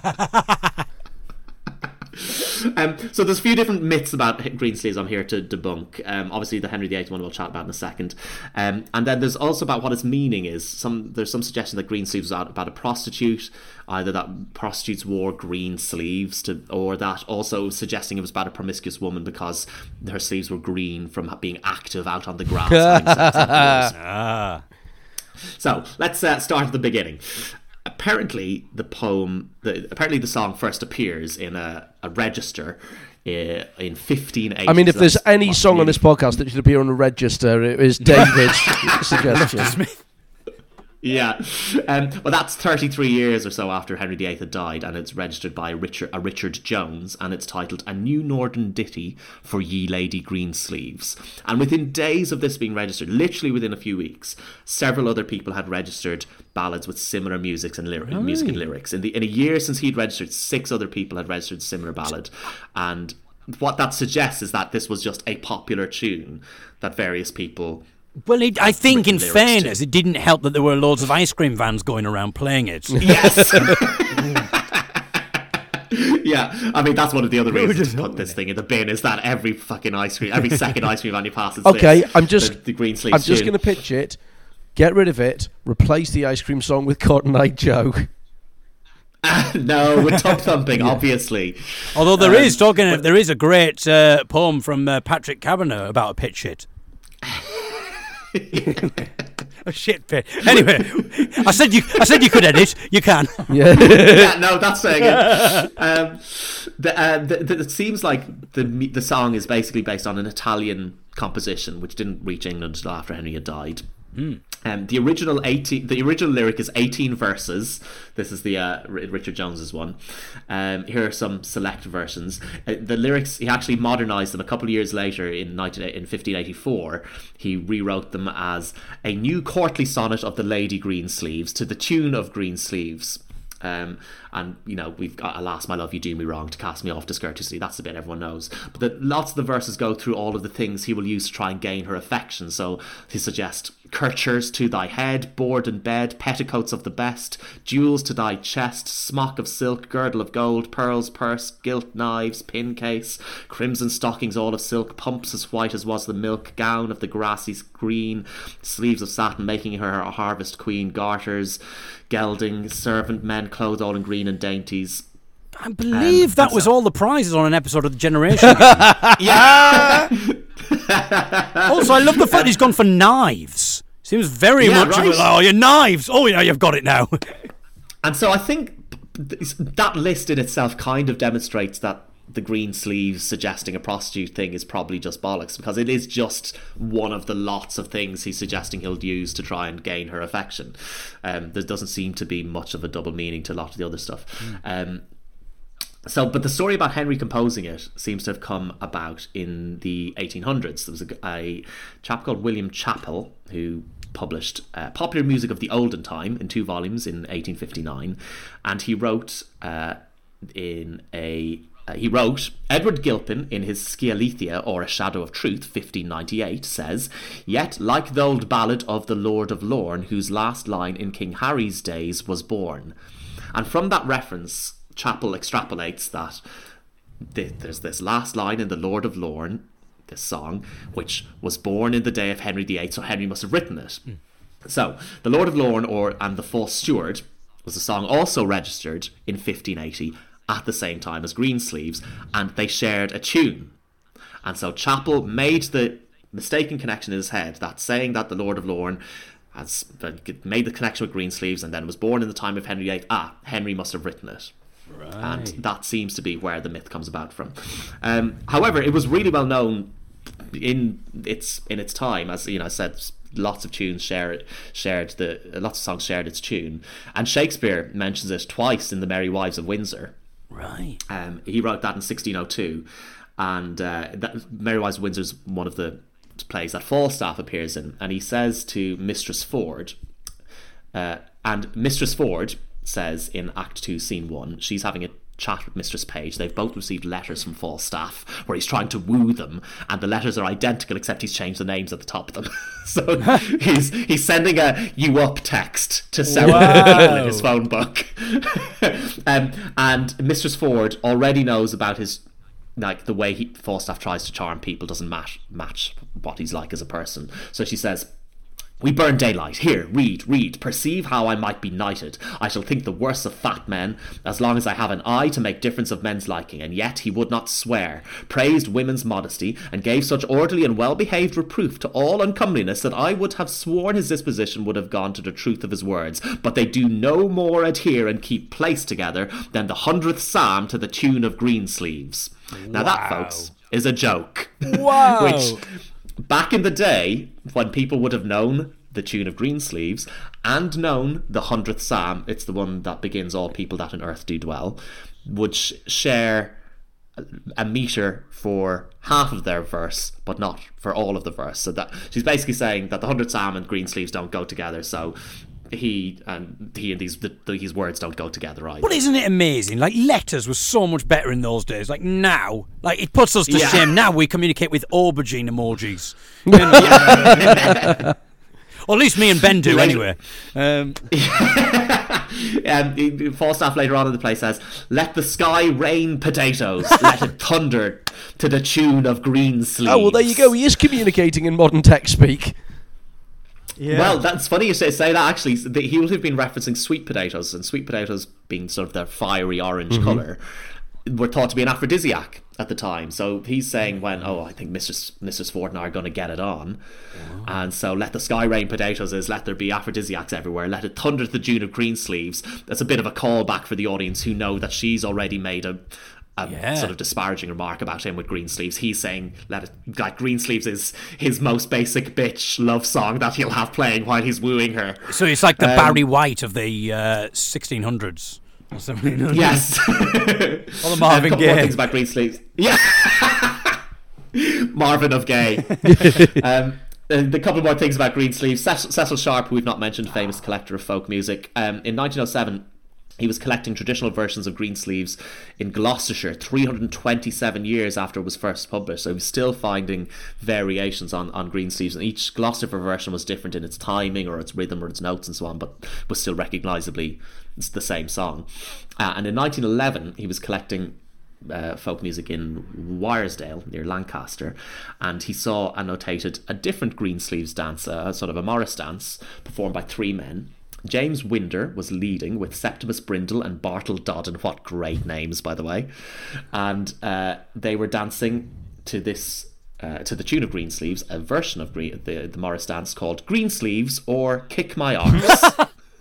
So there's a few different myths about Greensleeves I'm here to debunk. Obviously the Henry VIII one we'll chat about in a second. And then there's also about what its meaning is. There's some suggestion that Greensleeves was about a prostitute, either that prostitutes wore green sleeves, or that also suggesting it was about a promiscuous woman because her sleeves were green from being active out on the grass. So let's start at the beginning. Apparently, the song first appears in a register in 1580. I mean, if there's any song on this podcast that should appear on a register, it is David's suggestion. Yeah, well, that's 33 years or so after Henry VIII had died, and it's registered by Richard Jones, and it's titled "A New Northern Ditty for Ye Lady Greensleeves." And within days of this being registered, literally within a few weeks, several other people had registered ballads with similar music and lyrics. In a year since he'd registered, 6 other people had registered similar ballad, and what that suggests is that this was just a popular tune that various people... Well, I think, in fairness, it didn't help that there were loads of ice cream vans going around playing it. Yes. Yeah, I mean, that's one of the other reasons to put this thing in the bin, is that every second ice cream van you pass is okay, this, I'm just going to pitch it. Get rid of it. Replace the ice cream song with Cotton Eye Joe. No, with Tub Thumping, obviously. Although there is a great poem from Patrick Kavanagh about a pit shit. A shit pit. Anyway, I said you could edit. You can. Yeah. No, that's saying it. It seems like the song is basically based on an Italian composition, which didn't reach England until after Henry had died. The original lyric is 18 verses. This is the Richard Jones's one. Here are some select versions. The lyrics, he actually modernised them a couple of years later in 1584. He rewrote them as a new courtly sonnet of the Lady Greensleeves to the tune of Greensleeves. And we've got "Alas, my love, you do me wrong, to cast me off discourteously." That's the bit everyone knows. But lots of the verses go through all of the things he will use to try and gain her affection. So he suggests Kirchers to thy head, board and bed, petticoats of the best, jewels to thy chest, smock of silk, girdle of gold, pearls, purse, gilt knives, pin case, crimson stockings all of silk, pumps as white as was the milk, gown of the grassy green, sleeves of satin making her a harvest queen, garters, gelding, servant men clothed all in green and dainties. I believe that was all the prizes on an episode of The Generation. Yeah! Also, I love the fact he's gone for knives. Seems very much right. oh, your knives. Oh, yeah, you've got it now. And so I think that list in itself kind of demonstrates that the green sleeves suggesting a prostitute thing is probably just bollocks, because it is just one of the lots of things he's suggesting he'll use to try and gain her affection. There doesn't seem to be much of a double meaning to a lot of the other stuff. But the story about Henry composing it seems to have come about in the 1800s. There was a chap called William Chappell who published Popular Music of the Olden Time in 2 volumes in 1859, and he wrote Edward Gilpin in his Scialethea, or A Shadow of Truth, 1598, says, "Yet like the old ballad of the Lord of Lorne, whose last line in King Harry's days was born." And from that reference, Chappell extrapolates that there's this last line in the Lord of Lorne, this song, which was born in the day of Henry VIII, so Henry must have written it. So, the Lord of Lorne and the False Steward was a song also registered in 1580 at the same time as Greensleeves, and they shared a tune. And so Chappell made the mistaken connection in his head that saying that the Lord of Lorne has made the connection with Greensleeves and then was born in the time of Henry VIII. Henry must have written it. Right. And that seems to be where the myth comes about from. However, it was really well known in its time, as I said. Lots of tunes lots of songs shared its tune, and Shakespeare mentions it twice in The Merry Wives of Windsor. Right. He wrote that in 1602, and Merry Wives of Windsor is one of the plays that Falstaff appears in, and he says to Mistress Ford, and Mistress Ford says in Act 2, Scene 1, she's having a chat with Mistress Page. They've both received letters from Falstaff where he's trying to woo them, and the letters are identical except he's changed the names at the top of them. So he's sending a "you up" text to several people in his phone book. And Mistress Ford already knows about his, like, the way Falstaff tries to charm people doesn't match what he's like as a person. So she says, "We burn daylight. Here, read. Perceive how I might be knighted. I shall think the worse of fat men, as long as I have an eye to make difference of men's liking. And yet he would not swear, praised women's modesty, and gave such orderly and well-behaved reproof to all uncomeliness that I would have sworn his disposition would have gone to the truth of his words. But they do no more adhere and keep place together than the 100th Psalm to the tune of Greensleeves." Now that, folks, is a joke. Wow. Which, back in the day, when people would have known the tune of Greensleeves and known the 100th Psalm, it's the one that begins, "All people that on earth do dwell," would share a meter for half of their verse, but not for all of the verse. So that she's basically saying that the 100th Psalm and Greensleeves don't go together. So he and these words don't go together either. But isn't it amazing? Like, letters were so much better in those days. Like, now, like, it puts us to shame. Now we communicate with aubergine emojis. You know? Or at least me and Ben do, anyway. Falstaff later on in the play says, "Let the sky rain potatoes, let it thunder to the tune of Greensleeves." Oh, well, there you go. He is communicating in modern tech speak. Yeah. Well, that's funny you say that, actually. He would have been referencing sweet potatoes, and sweet potatoes being sort of their fiery orange colour, were thought to be an aphrodisiac at the time. So he's saying I think Mrs. Ford and I are going to get it on. And so let the sky rain potatoes is let there be aphrodisiacs everywhere. Let it thunder to the tune of Greensleeves. That's a bit of a callback for the audience who know that she's already made a sort of disparaging remark about him with Greensleeves. He's saying Greensleeves is his most basic bitch love song that he'll have playing while he's wooing her. So it's like the Barry White of the 1600s. Or 1700s. Yes. Or the Marvin Gaye. More things about Greensleeves. Yeah. Marvin of Gaye. A couple more things about Greensleeves. Cecil Sharp, who we've not mentioned, famous collector of folk music. In 1907, He was collecting traditional versions of Greensleeves in Gloucestershire 327 years after it was first published. So he was still finding variations on Greensleeves, and each Gloucester version was different in its timing or its rhythm or its notes and so on, but was still recognisably the same song. And in 1911, he was collecting folk music in Wiresdale near Lancaster, and he saw and notated a different Greensleeves dance, a sort of a Morris dance, performed by three men. James Winder was leading with Septimus Brindle and Bartle Dodden. What great names, by the way. And they were dancing to this to the tune of Greensleeves, a version of the Morris dance called Greensleeves or Kick My Arse.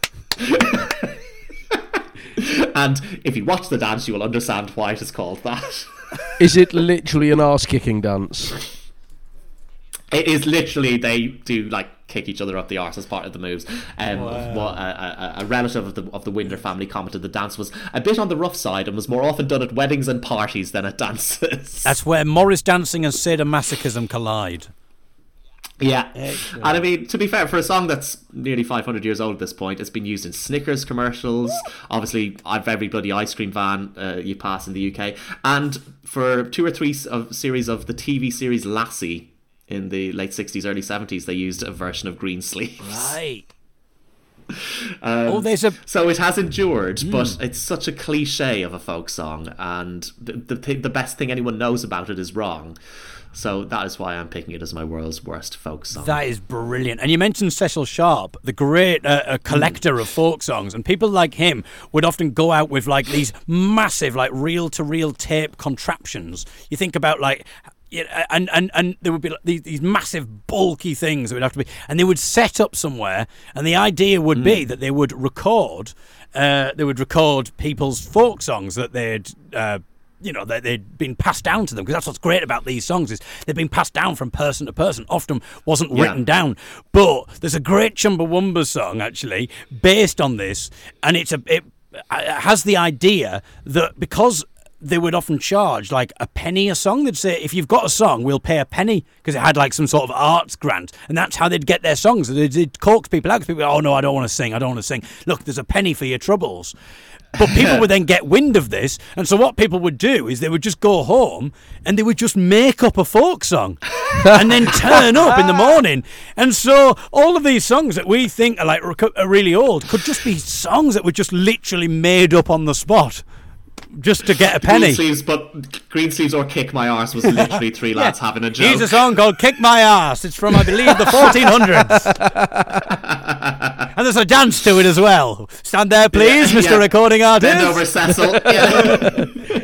And if you watch the dance, you will understand why it is called that. Is it literally an arse-kicking dance? It is literally, they do like kick each other up the arse as part of the moves. A relative of the Winder family commented the dance was a bit on the rough side and was more often done at weddings and parties than at dances. That's where Morris dancing and sadomasochism collide. Yeah. Excellent. And I mean, to be fair, for a song that's nearly 500 years old at this point, it's been used in Snickers commercials. Obviously, every bloody ice cream van you pass in the UK. And for 2 or 3 series of the TV series Lassie in the late 60s, early 70s, they used a version of Greensleeves. Right. So it has endured, but it's such a cliche of a folk song, and the best thing anyone knows about it is wrong. So that is why I'm picking it as my world's worst folk song. That is brilliant. And you mentioned Cecil Sharp, the great collector of folk songs, and people like him would often go out with like these massive, like reel-to-reel tape contraptions. You think about like. Yeah, and there would be these massive bulky things that would have to be, and they would set up somewhere, and the idea would be that they would record people's folk songs that they'd that they'd been passed down to them, because that's what's great about these songs is they've been passed down from person to person, often wasn't written down. But there's a great Chumbawamba song actually based on this, and it has the idea that because they would often charge like a penny a song. They'd say, if you've got a song, we'll pay a penny, because it had like some sort of arts grant, and that's how they'd get their songs. They'd coax people out, because people go, oh no, I don't want to sing. Look, there's a penny for your troubles. But people would then get wind of this, and so what people would do is they would just go home and they would just make up a folk song and then turn up in the morning. And so all of these songs that we think are really old could just be songs that were just literally made up on the spot, just to get a penny. Greensleeves or Kick My Arse was literally three lads having a joke. Here's a song called Kick My Arse. It's from, I believe, the 1400s. And there's a dance to it as well. Stand there, please, Mr. Recording Artist. Bend over, Cecil.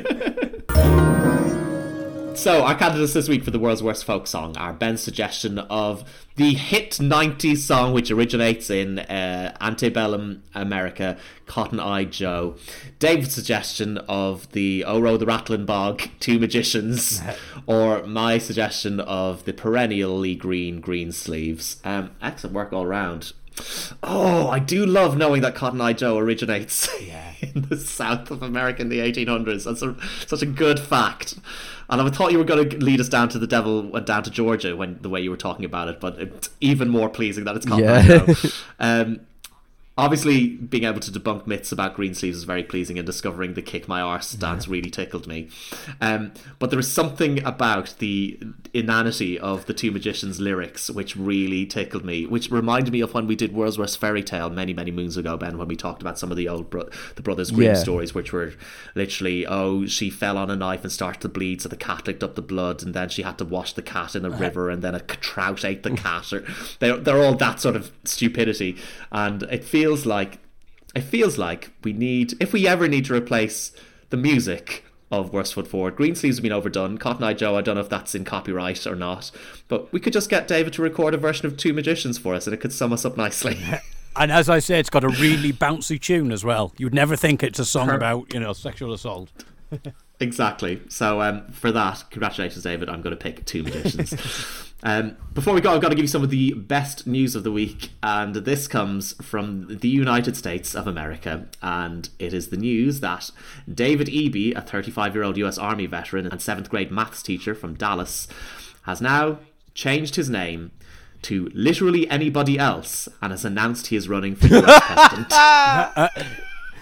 So, our candidates this week for the world's worst folk song are Ben's suggestion of the hit 90s song which originates in antebellum America, Cotton Eye Joe. David's suggestion of the Oh Row the Rattling Bog, Two Magicians, or my suggestion of the perennially green Greensleeves. Excellent work all round. Oh, I do love knowing that Cotton Eye Joe originates in the south of America in the 1800s. That's such a good fact. And I thought you were going to lead us down to the devil went down to Georgia when the way you were talking about it, but it's even more pleasing that it's Cotton Eye Joe. Obviously, being able to debunk myths about Greensleeves is very pleasing, and discovering the Kick My Arse dance really tickled me. But there was something about the inanity of the Two Magicians lyrics which really tickled me, which reminded me of when we did World's Worst Fairy Tale many, many moons ago, Ben, when we talked about some of the old the Brothers Grimm stories, which were literally, she fell on a knife and started to bleed, so the cat licked up the blood, and then she had to wash the cat in a river, and then a trout ate the cat. Or they're all that sort of stupidity, and it feels like we need, if we ever need to replace the music of Worst Foot Forward, Greensleeves have been overdone. Cotton Eye Joe, I don't know if that's in copyright or not, but we could just get David to record a version of Two Magicians for us, and it could sum us up nicely. And as I say, it's got a really bouncy tune as well. You'd never think it's a song about sexual assault. Exactly. So for that, congratulations, David. I'm going to pick Two Magicians. Before we go, I've got to give you some of the best news of the week, and this comes from the United States of America, and it is the news that David Eby, a 35-year-old US Army veteran and 7th grade maths teacher from Dallas, has now changed his name to literally anybody else and has announced he is running for US president.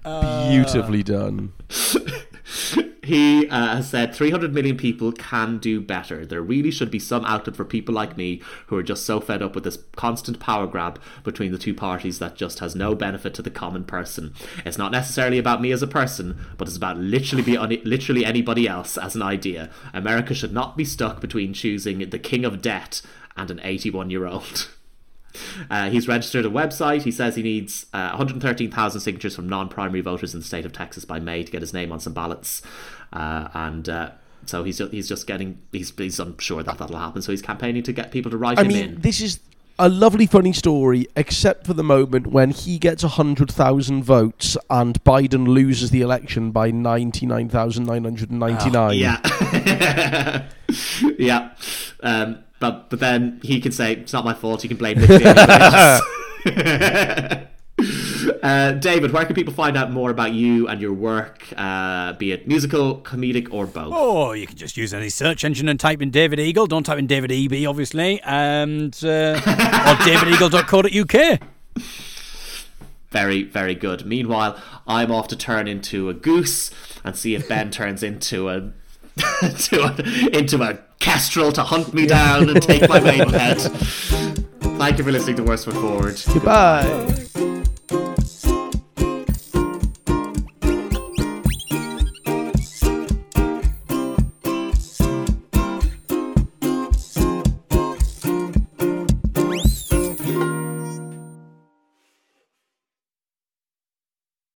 Beautifully done. He has said 300 million people can do better. There really should be some outlet for people like me who are just so fed up with this constant power grab between the two parties that just has no benefit to the common person. It's not necessarily about me as a person, but it's about literally anybody else as an idea. America should not be stuck between choosing the king of debt and an 81-year-old. He's registered a website. He says he needs 113,000 signatures from non-primary voters in the state of Texas by May to get his name on some ballots, so he's unsure that that'll happen. So he's campaigning to get people to write him in. This is a lovely, funny story, except for the moment when he gets 100,000 votes and Biden loses the election by 99,999. Yeah, yeah. But then he can say, it's not my fault, you can blame Nick else. David, where can people find out more about you and your work, be it musical, comedic, or both? Oh, you can just use any search engine and type in David Eagle. Don't type in David EB, obviously. And or davideagle.co.uk. Very, very good. Meanwhile, I'm off to turn into a goose and see if Ben turns into a kestrel to hunt me down and take my Maidenhead. Thank you for listening to Worst Foot Forward. Goodbye.